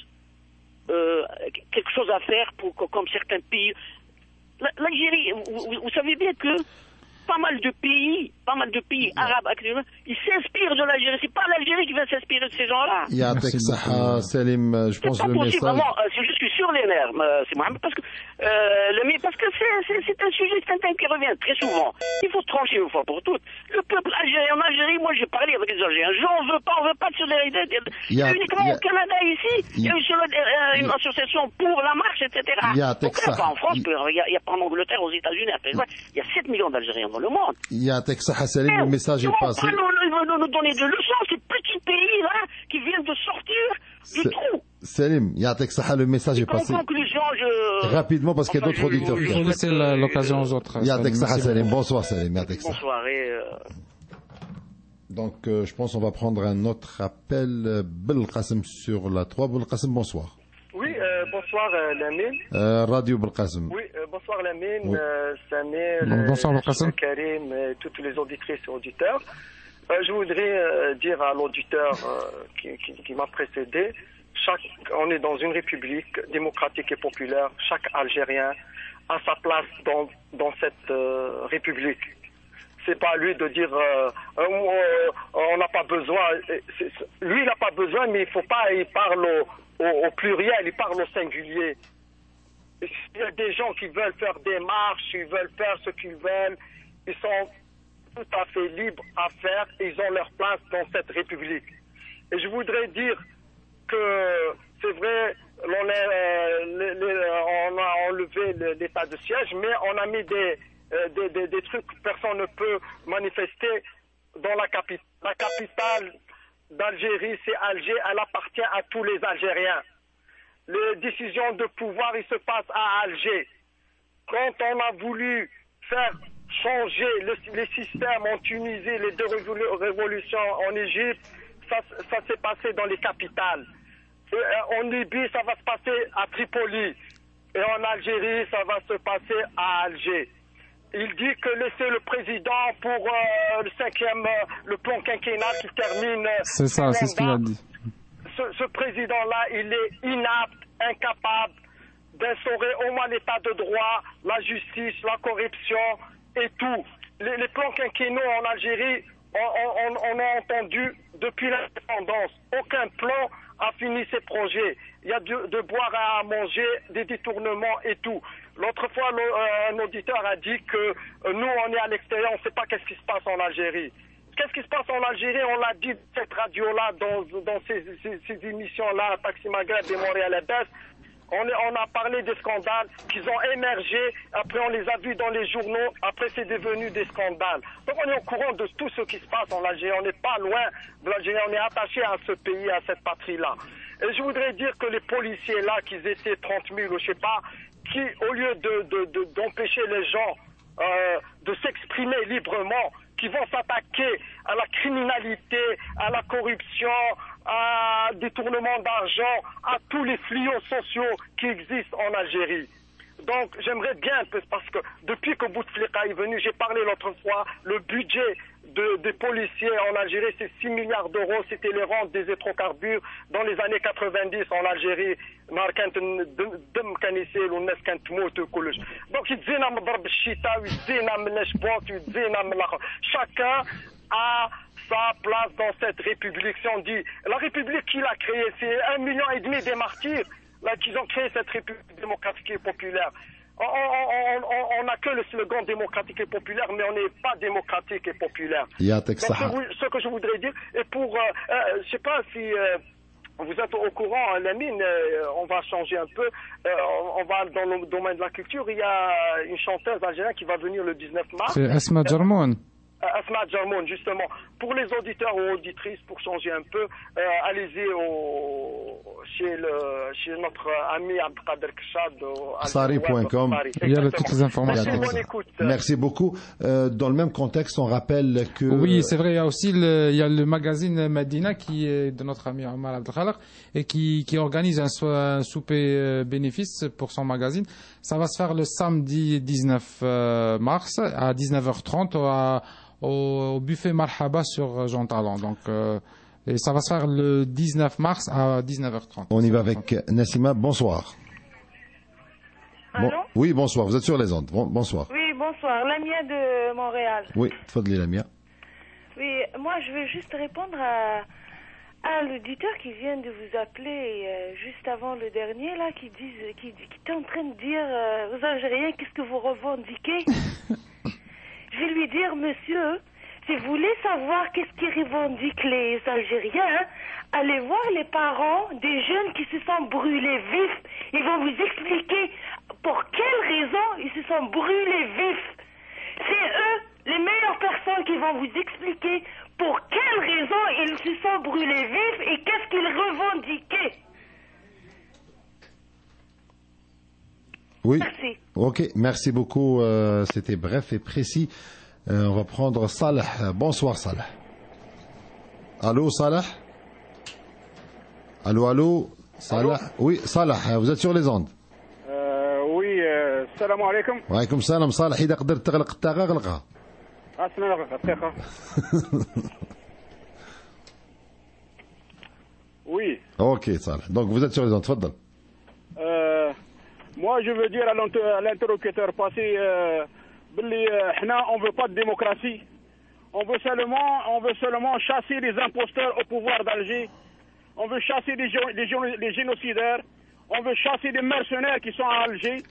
à faire comme certains pays. L'Algérie, vous savez bien que pas mal de pays arabes actuellement, ils s'inspirent de l'Algérie. C'est pas l'Algérie qui va s'inspirer de ces gens-là. يعطيك صحة سليم. Je pense que le message. Je suis sur les nerfs, c'est Mohamed, parce que c'est un sujet qui revient très souvent. Il faut trancher une fois pour toutes. Le peuple algérien en Algérie, moi j'ai parlé avec les Algériens. On veut pas de solidarité. Il y a uniquement au Canada ici, il y a une association pour la marche, etc. Pourquoi pas en France? Il y a pas en Angleterre, aux États-Unis, il y a 7 millions d'Algériens dans le monde. يعطيك صحة سليم. Le message est passé. Nous donner de leçons, ces petits pays là qui viennent de sortir du trou. Salim, يعطيك صحة. Le message est passé. Rapidement parce qu'il y a d'autres auditeurs. Il faut laisser l'occasion aux autres. يعطيك صحة Salim. Bonsoir Salim. يعطيك صحة. Bonsoir. Donc je pense qu'on va prendre un autre appel. Belqasem sur la 3. Belqasem, bonsoir. Oui, bonsoir Lamine. Radio Belqasem. Oui, bonsoir Lamine, Oui. Samir, Bonsoir Belqasem. Karim, et toutes les auditrices et auditeurs. Je voudrais dire à l'auditeur qui m'a précédé, on est dans une république démocratique et populaire. Chaque Algérien a sa place dans cette république. C'est pas à lui de dire on n'a pas besoin. Lui, il n'a pas besoin, mais il faut pas. Il parle au pluriel, il parle au singulier. Il y a des gens qui veulent faire des marches, ils veulent faire ce qu'ils veulent. Ils sont tout à fait libres à faire. Ils ont leur place dans cette république. Et je voudrais dire que c'est vrai, on a enlevé l'état de siège, mais on a mis des trucs que personne ne peut manifester dans la capitale. La capitale d'Algérie, c'est Alger, elle appartient à tous les Algériens. Les décisions de pouvoir, ils se passent à Alger. Quand on a voulu faire changer les systèmes en Tunisie, les deux révolutions en Égypte, ça s'est passé dans les capitales. En Libye, ça va se passer à Tripoli. Et en Algérie, ça va se passer à Alger. Il dit que laisser le président pour le plan quinquennal qui termine. C'est ça, c'est ce qu'il a dit. Ce président-là, il est inapte, incapable d'instaurer au moins l'état de droit, la justice, la corruption et tout. Les plans quinquennaux en Algérie, on a entendu depuis l'indépendance. Aucun plan a fini ses projets. Il y a de boire à manger, des détournements et tout. L'autre fois, un auditeur a dit que nous, on est à l'extérieur, on ne sait pas qu'est-ce qui se passe en Algérie. Qu'est-ce qui se passe en Algérie? On l'a dit, cette radio-là, dans ces émissions-là, Taxi Maghreb et Montréal Hebes, on a parlé des scandales qui ont émergé, après on les a vus dans les journaux, après c'est devenu des scandales. Donc on est au courant de tout ce qui se passe en Algérie, on n'est pas loin de l'Algérie, on est attaché à ce pays, à cette patrie-là. Et je voudrais dire que les policiers là, qu'ils étaient 30 000 ou je sais pas, qui au lieu d'empêcher les gens de s'exprimer librement, qui vont s'attaquer à la criminalité, à la corruption, à détournement d'argent, à tous les fléaux sociaux qui existent en Algérie. Donc j'aimerais bien, parce que depuis que Bouteflika est venu, j'ai parlé l'autre fois, le budget des policiers en Algérie, c'est 6 milliards d'euros, c'était les rentes des hydrocarbures dans les années 90 en Algérie. Donc chacun a sa place dans cette république. Si on dit la république qui l'a créée, c'est 1,5 million des martyrs là, qui ont créé cette république démocratique et populaire. on n'a que le slogan démocratique et populaire, mais on n'est pas démocratique et populaire. Donc, ce que je voudrais dire, et pour, je sais pas si vous êtes au courant, Lamine, on va changer un peu, on va dans le domaine de la culture, il y a une chanteuse algérienne qui va venir le 19 mars. C'est Asma Jarmoun. Asma Jarmoun, justement. Pour les auditeurs ou auditrices, pour changer un peu, allez-y chez notre ami Abdelkader Kchad. Sari.com. Il y a toutes les informations. Merci beaucoup. Dans le même contexte, on rappelle que... Oui, c'est vrai, il y a aussi le magazine Medina qui est de notre ami Omar Abdelkhalaq et qui organise un souper bénéfice pour son magazine. Ça va se faire le samedi 19 mars à 19h30 au buffet Marhaba sur Jean Talon. Donc, et ça va se faire le 19 mars à 19h30. On y va avec Nassima. Bonsoir. Allô? Oui, bonsoir. Vous êtes sur les ondes. Bonsoir. Oui, bonsoir. Lamia de Montréal. Oui, Fadli Lamia. Oui, moi je veux juste répondre à l'auditeur qui vient de vous appeler juste avant le dernier, là, qui était en train de dire aux Algériens, qu'est-ce que vous revendiquez? Je vais lui dire, monsieur, si vous voulez savoir qu'est-ce qu'ils revendiquent les Algériens, allez voir les parents des jeunes qui se sont brûlés vifs. Ils vont vous expliquer pour quelles raisons ils se sont brûlés vifs. C'est eux, les meilleures personnes, qui vont vous expliquer pour quelles raisons ils se sont brûlés vifs et qu'est-ce qu'ils revendiquaient. Oui. Merci. Ok, merci beaucoup. C'était bref et précis. On va prendre Salah. Bonsoir Salah. Allô Salah. Allô. Salah. Allô? Oui, Salah. Vous êtes sur les ondes. Oui, salam alaikum. Wa alaikum salam Salah. إذا قدرت تغلق الطاقة غلقها. أسمع نغلق الطاقة. Oui. Ok Salah. Donc vous êtes sur les ondes. تفضل. Moi, je veux dire à l'interlocuteur passé, on ne veut pas de démocratie. On veut seulement chasser les imposteurs au pouvoir d'Alger. On veut chasser les génocidaires. On veut chasser les mercenaires qui sont à Alger.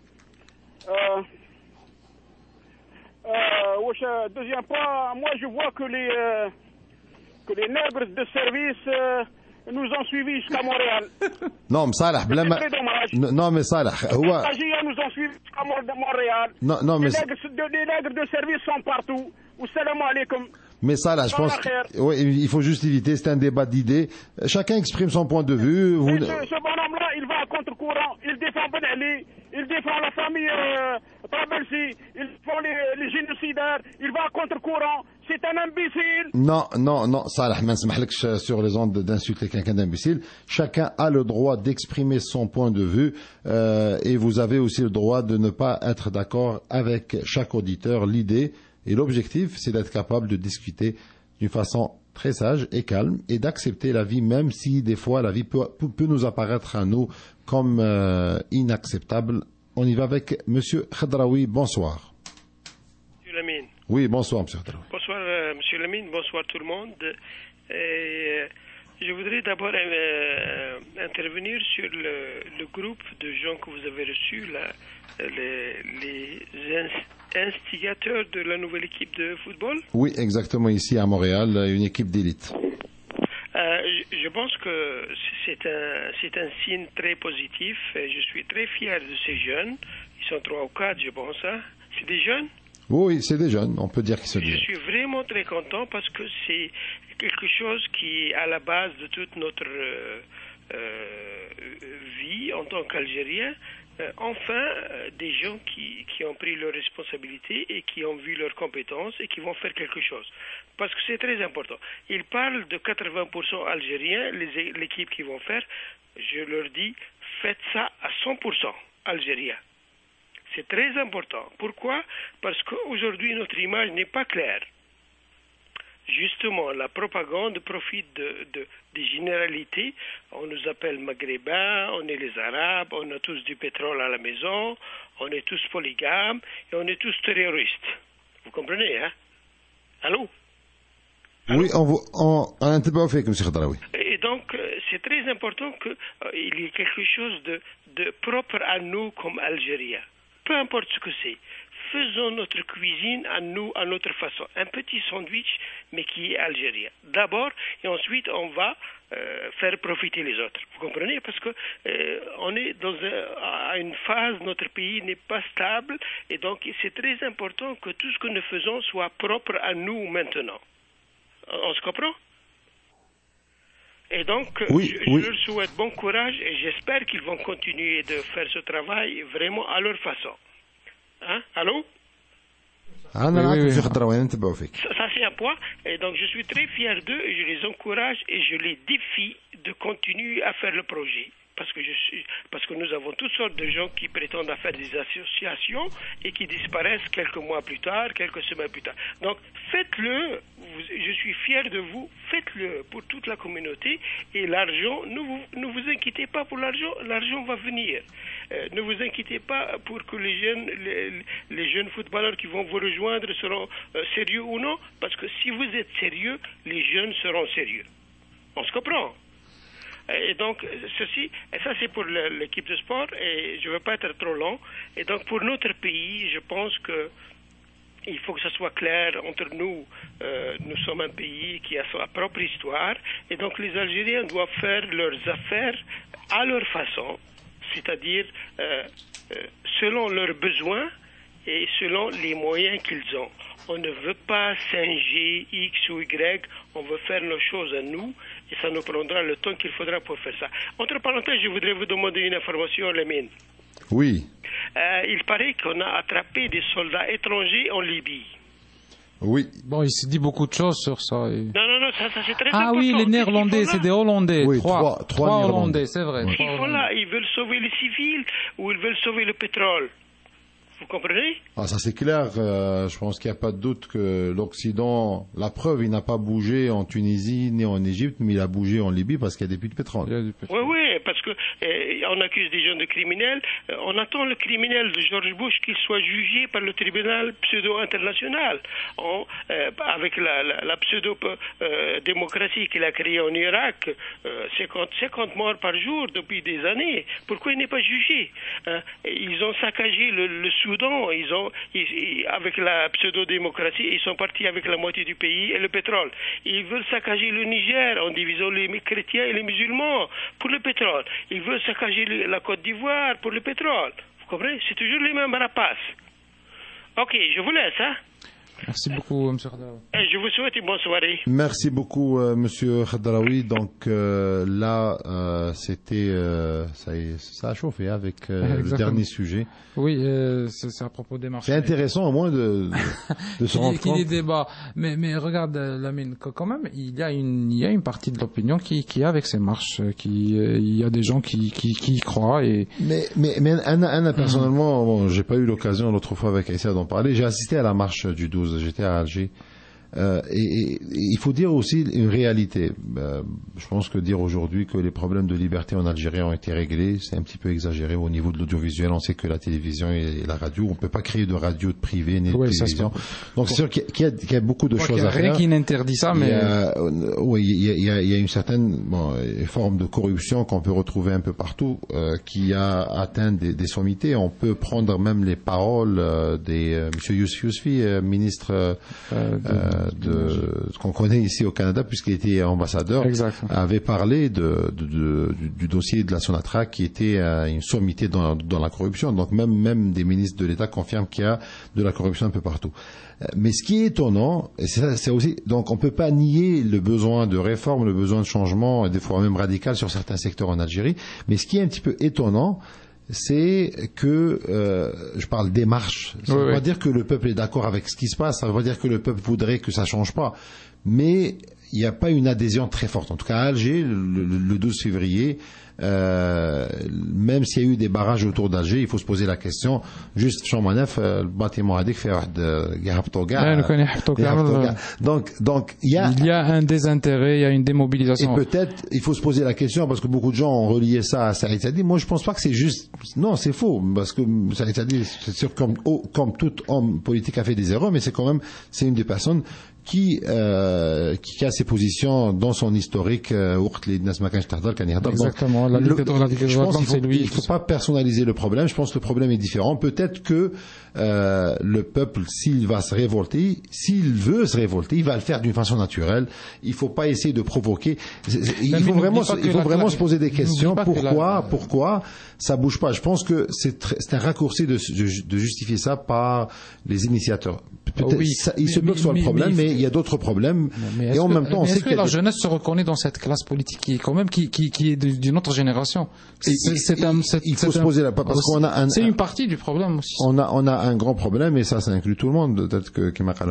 Deuxième point, moi je vois que les nègres de service nous ont suivis jusqu'à Montréal. Non, mais Salah, c'est très dommage. Non, mais Salah, les Algériens nous ont suivis jusqu'à Montréal. Non, mais les nègres de service sont partout. Salam alaikum. Mais Salah, je pense il faut juste éviter, c'est un débat d'idées. Chacun exprime son point de vue. Ce bonhomme-là, il va à contre-courant. Il défend Ben Ali, il défend la famille Trabelsi, il défend les génocidaires, il va à contre-courant. C'est un imbécile. Non, Salah, ما نسمحلكش sur les ondes d'insulter quelqu'un d'imbécile. Chacun a le droit d'exprimer son point de vue et vous avez aussi le droit de ne pas être d'accord avec chaque auditeur. L'idée et l'objectif, c'est d'être capable de discuter d'une façon très sage et calme et d'accepter la vie, même si des fois la vie peut nous apparaître à nous comme inacceptable. On y va avec Monsieur Khadraoui. Bonsoir. Monsieur Lamine. Oui, bonsoir Monsieur Khadraoui. Bonsoir Monsieur Lamine, bonsoir tout le monde. Je voudrais d'abord intervenir sur le groupe de gens que vous avez reçus, là, les instigateurs de la nouvelle équipe de football. Oui, exactement, ici à Montréal, une équipe d'élite. Je pense que c'est un signe très positif. Je suis très fier de ces jeunes. Ils sont 3 ou 4, je pense. Hein. C'est des jeunes? Oui, c'est des jeunes. On peut dire qu'ils sont des jeunes. Je suis vraiment très content parce que c'est quelque chose qui est à la base de toute notre vie en tant qu'Algérien. Enfin, des gens qui ont pris leurs responsabilités et qui ont vu leurs compétences et qui vont faire quelque chose. Parce que c'est très important. Ils parlent de 80% algériens, l'équipe qu'ils vont faire. Je leur dis, faites ça à 100% algériens. C'est très important. Pourquoi? Parce qu'aujourd'hui, notre image n'est pas claire. Justement, la propagande profite des généralités. On nous appelle maghrébins, on est les arabes, on a tous du pétrole à la maison, on est tous polygames et on est tous terroristes. Vous comprenez, hein? Allô? Oui, on a un peu fait comme M. Khadraoui. Et donc, c'est très important qu'il y ait quelque chose de propre à nous comme Algériens. peu importe ce que c'est. Faisons notre cuisine à nous, à notre façon. Un petit sandwich, mais qui est algérien. D'abord, et ensuite, on va faire profiter les autres. Vous comprenez? Parce que on est à une phase, notre pays n'est pas stable, et donc c'est très important que tout ce que nous faisons soit propre à nous maintenant. On se comprend? Et donc, je leur souhaite bon courage, et j'espère qu'ils vont continuer de faire ce travail vraiment à leur façon. Hein? Allô? Ça c'est un point, et donc je suis très fier d'eux, et je les encourage et je les défie de continuer à faire le projet. Parce que nous avons toutes sortes de gens qui prétendent à faire des associations et qui disparaissent quelques mois plus tard, quelques semaines plus tard. Donc faites-le, je suis fier de vous, faites-le pour toute la communauté, et l'argent, ne vous inquiétez pas pour l'argent, l'argent va venir. Ne vous inquiétez pas pour que les jeunes footballeurs qui vont vous rejoindre seront sérieux ou non, parce que si vous êtes sérieux, les jeunes seront sérieux. On se comprend? Et donc, ça c'est pour l'équipe de sport, et je ne veux pas être trop long. Et donc, pour notre pays, je pense que il faut que ça soit clair entre nous. Nous sommes un pays qui a sa propre histoire, et donc les Algériens doivent faire leurs affaires à leur façon, c'est-à-dire selon leurs besoins et selon les moyens qu'ils ont. On ne veut pas singer X ou Y, on veut faire nos choses à nous, et ça nous prendra le temps qu'il faudra pour faire ça. Entre parenthèses, je voudrais vous demander une information, Lamine. Oui. Il paraît qu'on a attrapé des soldats étrangers en Libye. Oui. Bon, il s'est dit beaucoup de choses sur ça. Non, ça c'est très important. Ah oui, les Néerlandais, c'est des Hollandais. Oui, trois Hollandais, c'est vrai. Ils font là, ils veulent sauver les civils ou ils veulent sauver le pétrole. Vous comprenez? Ah, ça c'est clair. Je pense qu'il n'y a pas de doute que l'Occident, la preuve, il n'a pas bougé en Tunisie ni en Égypte, mais il a bougé en Libye parce qu'il y a des puits de pétrole. Oui, parce que on accuse des gens de criminels. On attend le criminel de George Bush qu'il soit jugé par le tribunal pseudo-international. Avec la pseudo-démocratie qu'il a créée en Irak, 50 morts par jour depuis des années. Pourquoi il n'est pas jugé? Ils ont saccagé le Soudan, avec la pseudo-démocratie, ils sont partis avec la moitié du pays et le pétrole. Ils veulent saccager le Niger en divisant les chrétiens et les musulmans pour le pétrole. Ils veulent saccager la Côte d'Ivoire pour le pétrole. Vous comprenez? C'est toujours les mêmes rapaces. Ok, je vous laisse, hein? Merci beaucoup, M. Khadraoui. Je vous souhaite une bonne soirée. Merci beaucoup, M. Khadraoui. Donc là, c'était, ça a chauffé avec le dernier sujet. Oui, c'est à propos des marchés. C'est intéressant au moins de se rendre compte. Qu'il y ait débat. Mais regarde, Lamine, quand même, il y a une partie de l'opinion qui est avec ces marches. Il y a des gens qui y croient. Mais Anna, personnellement, bon, j'ai pas eu l'occasion l'autre fois avec Aïssa d'en parler. J'ai assisté à la marche du 12. J'étais à Alger. Et il faut dire aussi une réalité. Je pense que dire aujourd'hui que les problèmes de liberté en Algérie ont été réglés, c'est un petit peu exagéré au niveau de l'audiovisuel. On sait que la télévision et la radio, on peut pas créer de radio privée ni de télévision. Donc c'est sûr qu'il y a beaucoup de choses à faire. Il n'y a rien qui n'interdit ça, mais il y a une certaine forme de corruption qu'on peut retrouver un peu partout, qui a atteint des sommités. On peut prendre même les paroles des Monsieur Yousfi, ministre qu'on connaît ici au Canada puisqu'il était ambassadeur. Exactement. Avait parlé du dossier de la Sonatrach qui était une sommité dans la corruption. Donc même des ministres de l'État confirment qu'il y a de la corruption un peu partout. Mais ce qui est étonnant, et c'est aussi, donc on peut pas nier le besoin de réforme, le besoin de changement, des fois même radical sur certains secteurs en Algérie. Mais ce qui est un petit peu étonnant, c'est que je parle des marches. Ça ne veut pas dire que le peuple est d'accord avec ce qui se passe. Ça ne veut pas dire que le peuple voudrait que ça change pas. Mais il n'y a pas une adhésion très forte. En tout cas, à Alger, le 12 février, même s'il y a eu des barrages autour d'Alger, il faut se poser la question. Juste chambre neuf, le bâtiment هذيك fait donc il y a un désintérêt, il y a une démobilisation. Et peut-être il faut se poser la question parce que beaucoup de gens ont relié ça à Saïd Saadi. Moi, je pense pas que c'est juste. Non, c'est faux parce que Saïd Saadi, c'est sûr comme tout homme politique a fait des erreurs, mais c'est une des personnes qui a ses positions dans son historique. Exactement. Je pense qu'il ne faut pas personnaliser le problème. Je pense que le problème est différent. Peut-être que le peuple, s'il va se révolter, s'il veut se révolter, il va le faire d'une façon naturelle. Il ne faut pas essayer de provoquer. Il faut vraiment se poser des questions. Pourquoi ça bouge pas? Je pense que c'est un raccourci de justifier ça par les initiateurs. Peut-être ils se bloquent sur le problème, mais il y a d'autres problèmes. Et en même temps, on sait que la jeunesse se reconnaît dans cette classe politique qui est quand même qui est d'une autre génération. Il faut se poser là, parce qu'on a c'est une partie du problème aussi. On a un grand problème, et ça inclut tout le monde. Peut-être que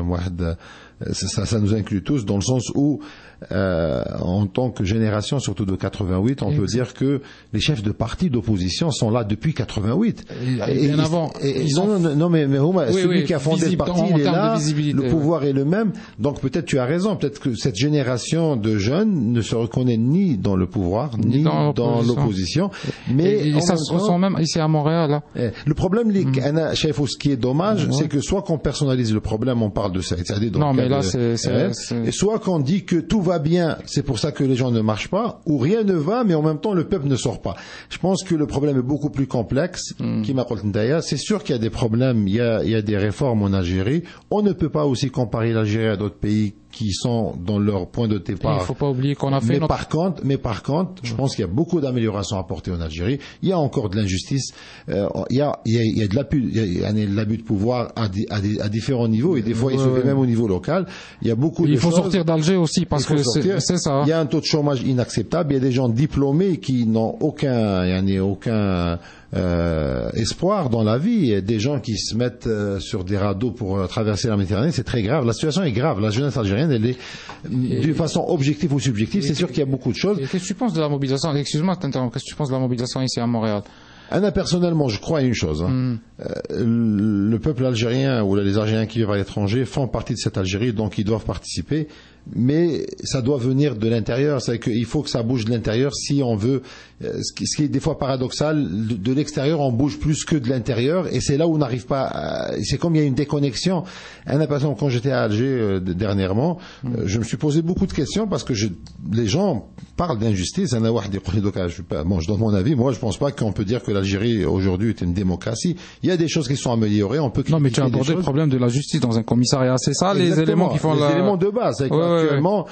ça nous inclut tous, dans le sens où en tant que génération, surtout de 88, on peut dire que les chefs de partis d'opposition sont là depuis 88. Et bien avant. Celui qui a fondé le parti, il est là, le pouvoir est le même. Donc peut-être tu as raison, peut-être que cette génération de jeunes ne se reconnaît ni dans le pouvoir, ni dans l'opposition. Mais ça se ressent même ici à Montréal. Là. Le problème, ce qui est dommage, c'est que soit qu'on personnalise le problème, on parle de ça, et soit qu'on dit que tout va bien, c'est pour ça que les gens ne marchent pas, ou rien ne va, mais en même temps le peuple ne sort pas. Je pense que le problème est beaucoup plus complexe. C'est sûr qu'il y a des problèmes, il y a des réformes en Algérie. On ne peut pas aussi comparer l'Algérie à d'autres pays qui sont dans leur point de départ. Il ne faut pas oublier qu'on a fait par contre, je pense qu'il y a beaucoup d'améliorations à apporter en Algérie. Il y a encore de l'injustice. Il y a de l'abus de pouvoir à différents niveaux, et des fois il se fait même au niveau local. Il y a beaucoup de choses. Il faut sortir d'Alger aussi, parce que c'est ça. Il y a un taux de chômage inacceptable. Il y a des gens diplômés qui n'ont aucun espoir dans la vie. Il y a des gens qui se mettent sur des radeaux pour traverser la Méditerranée. C'est très grave. La situation est grave. La jeunesse algérienne, elle est d'une façon objective ou subjective. C'est sûr qu'il y a beaucoup de choses. Qu'est-ce que tu penses de la mobilisation? Excuse-moi de t'interrompre. Qu'est-ce que tu penses de la mobilisation ici à Montréal? Personnellement, je crois à une chose. Le peuple algérien ou les Algériens qui vivent à l'étranger font partie de cette Algérie, donc ils doivent participer. Mais ça doit venir de l'intérieur. C'est qu'il faut que ça bouge de l'intérieur si on veut. Ce qui est des fois paradoxal, de l'extérieur on bouge plus que de l'intérieur, et c'est là où on n'arrive pas. C'est comme il y a une déconnexion. Quand j'étais à Alger dernièrement, je me suis posé beaucoup de questions, parce que les gens parlent d'injustice. Je donne mon avis. Moi, je pense pas qu'on peut dire que l'Algérie aujourd'hui est une démocratie. Il y a des choses qui sont améliorées. On peut. Non, mais tu as abordé le problème de la justice dans un commissariat. C'est ça, les éléments qui font les éléments de base. Actuellement,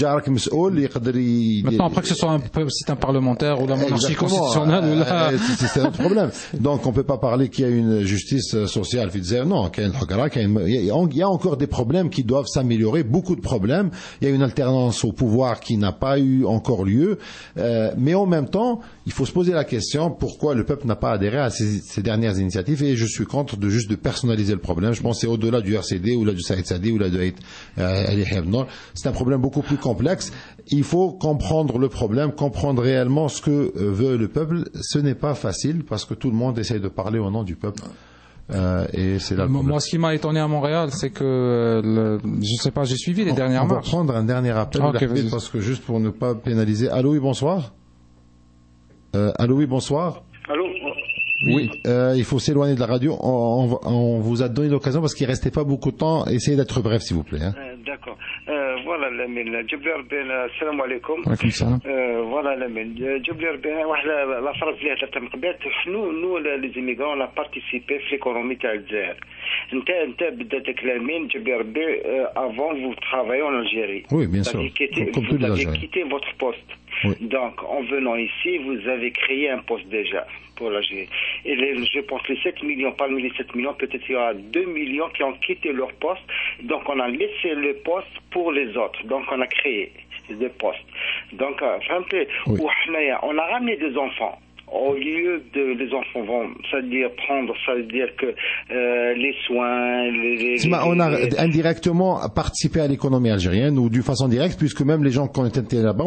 maintenant, après que ce soit un parlementaire ou la monarchie constitutionnelle, c'est un autre problème. Donc, on peut pas parler qu'il y a une justice sociale. Non, il y a encore des problèmes qui doivent s'améliorer, beaucoup de problèmes. Il y a une alternance au pouvoir qui n'a pas eu encore lieu. Mais en même temps, il faut se poser la question pourquoi le peuple n'a pas adhéré à ces dernières initiatives. Et je suis contre de personnaliser le problème. Je pense que c'est au-delà du RCD, ou là du Saïd Sadi, ou là de Ali Hebnor. C'est un problème beaucoup plus complexe. Il faut comprendre le problème, comprendre réellement ce que veut le peuple. Ce n'est pas facile, parce que tout le monde essaye de parler au nom du peuple. Et c'est là. Moi, ce qui m'a étonné à Montréal, c'est que je sais pas, j'ai suivi les dernières marches. On va prendre un dernier appel, parce que juste pour ne pas pénaliser. Allô, oui, bonsoir. Allô, oui, bonsoir. Allô. Oui, il faut s'éloigner de la radio. On vous a donné l'occasion, parce qu'il restait pas beaucoup de temps. Essayez d'être bref, s'il vous plaît. D'accord. Voilà Lamine جبلي ربنا السلام عليكم. وعليكم السلام. Voilà Lamine جبلي ربنا واحد لا فرض ليها تم قبات nous les immigrants on a participé في l'économie تاع الجزائر. انت بداتك Lamine جبلي ربي avant vous travaillez en Algérie. Oui, bien sûr. Vous avez quitté votre poste. Oui. Donc, en venant ici, vous avez créé un poste déjà pour l'Algérie. Et je pense les 7 millions, parmi les 7 millions, peut-être il y aura 2 millions qui ont quitté leur poste. Donc, on a laissé le poste pour les autres. Donc, on a créé des postes. Donc, oui. On a ramené des enfants. Au lieu de les enfants vont, c'est-à-dire prendre, c'est-à-dire que les soins, on a indirectement participé à l'économie algérienne, ou d'une façon directe, puisque même les gens qui ont été là-bas,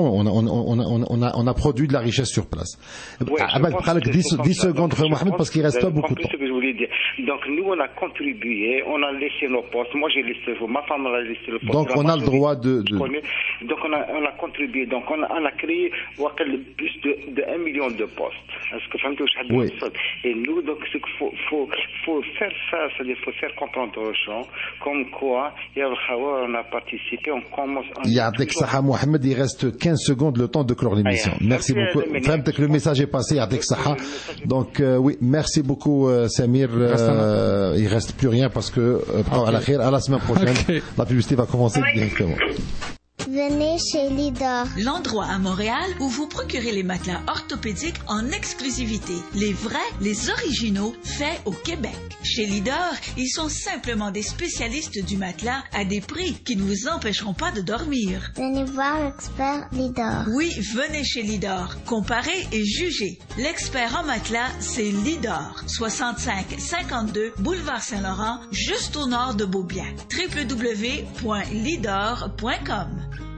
on a produit de la richesse sur place. Ouais, 10 secondes, Mohamed, parce qu'il reste pas beaucoup de temps. Ce que je voulais dire. Donc nous, on a contribué, on a laissé nos postes. Moi, j'ai laissé, ma femme a laissé le poste. Donc on a le droit de. Donc on a contribué. Donc on a créé plus de 1 million de postes. Est-ce que فهمتوا واش حد Oui. يقصد؟ Et nous donc c'est qu'il faut faire ça, c'est-à-dire faut faire comprendre aux gens comme quoi il y a le Khawar, on a participé, on commence. Yadik Saha Mohamed, il reste 15 secondes le temps de clore l'émission. Merci beaucoup. Fahmtek, le message est passé, Yadik Saha. Donc oui, merci beaucoup Samir. Il reste plus rien parce que à la semaine prochaine, la publicité va commencer directement. Venez chez Lidor. L'endroit à Montréal où vous procurez les matelas orthopédiques en exclusivité. Les vrais, les originaux, faits au Québec. Chez Lidor, ils sont simplement des spécialistes du matelas à des prix qui ne vous empêcheront pas de dormir. Venez voir l'expert Lidor. Oui, venez chez Lidor. Comparez et jugez. L'expert en matelas, c'est Lidor. 65-52 Boulevard Saint-Laurent, juste au nord de Beaubien. www.lidor.com.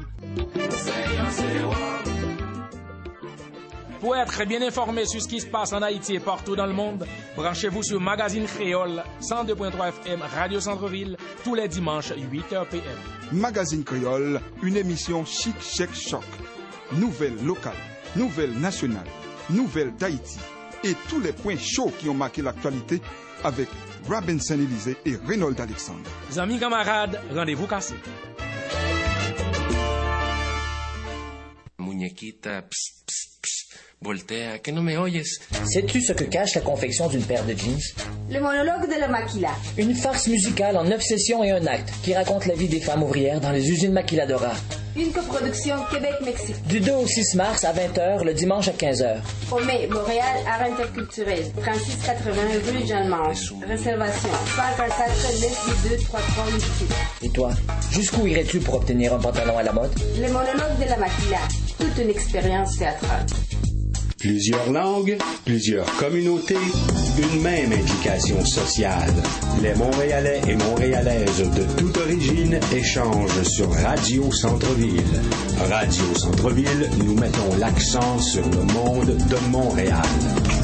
Pour être bien informé sur ce qui se passe en Haïti et partout dans le monde, branchez-vous sur Magazine Créole, 102.3 FM, Radio Centre-Ville, tous les dimanches, 8h PM. Magazine Créole, une émission chic, chèque, choc. Nouvelles locales, nouvelles nationales, nouvelles d'Haïti et tous les points chauds qui ont marqué l'actualité avec Robinson Élysée et Reynold Alexandre. Amis camarades, rendez-vous cassé. Muñequita, psst, psst, psst. Voltea, que no me oyes. Sais-tu ce que cache la confection d'une paire de jeans? Le monologue de la maquila. Une farce musicale en 9 sessions et un acte qui raconte la vie des femmes ouvrières dans les usines maquiladoras. Une coproduction Québec-Mexique. Du 2 au 6 mars à 20h, le dimanche à 15h. Omé, Montréal, art interculturel. 3680 rue Jeanne-Manche. Réservation 544-922-3386. Et toi, jusqu'où irais-tu pour obtenir un pantalon à la mode? Le monologue de la maquila. Toute une expérience théâtrale. Plusieurs langues, plusieurs communautés, une même implication sociale. Les Montréalais et Montréalaises de toute origine échangent sur Radio Centre-Ville. Radio Centre-Ville, nous mettons l'accent sur le monde de Montréal.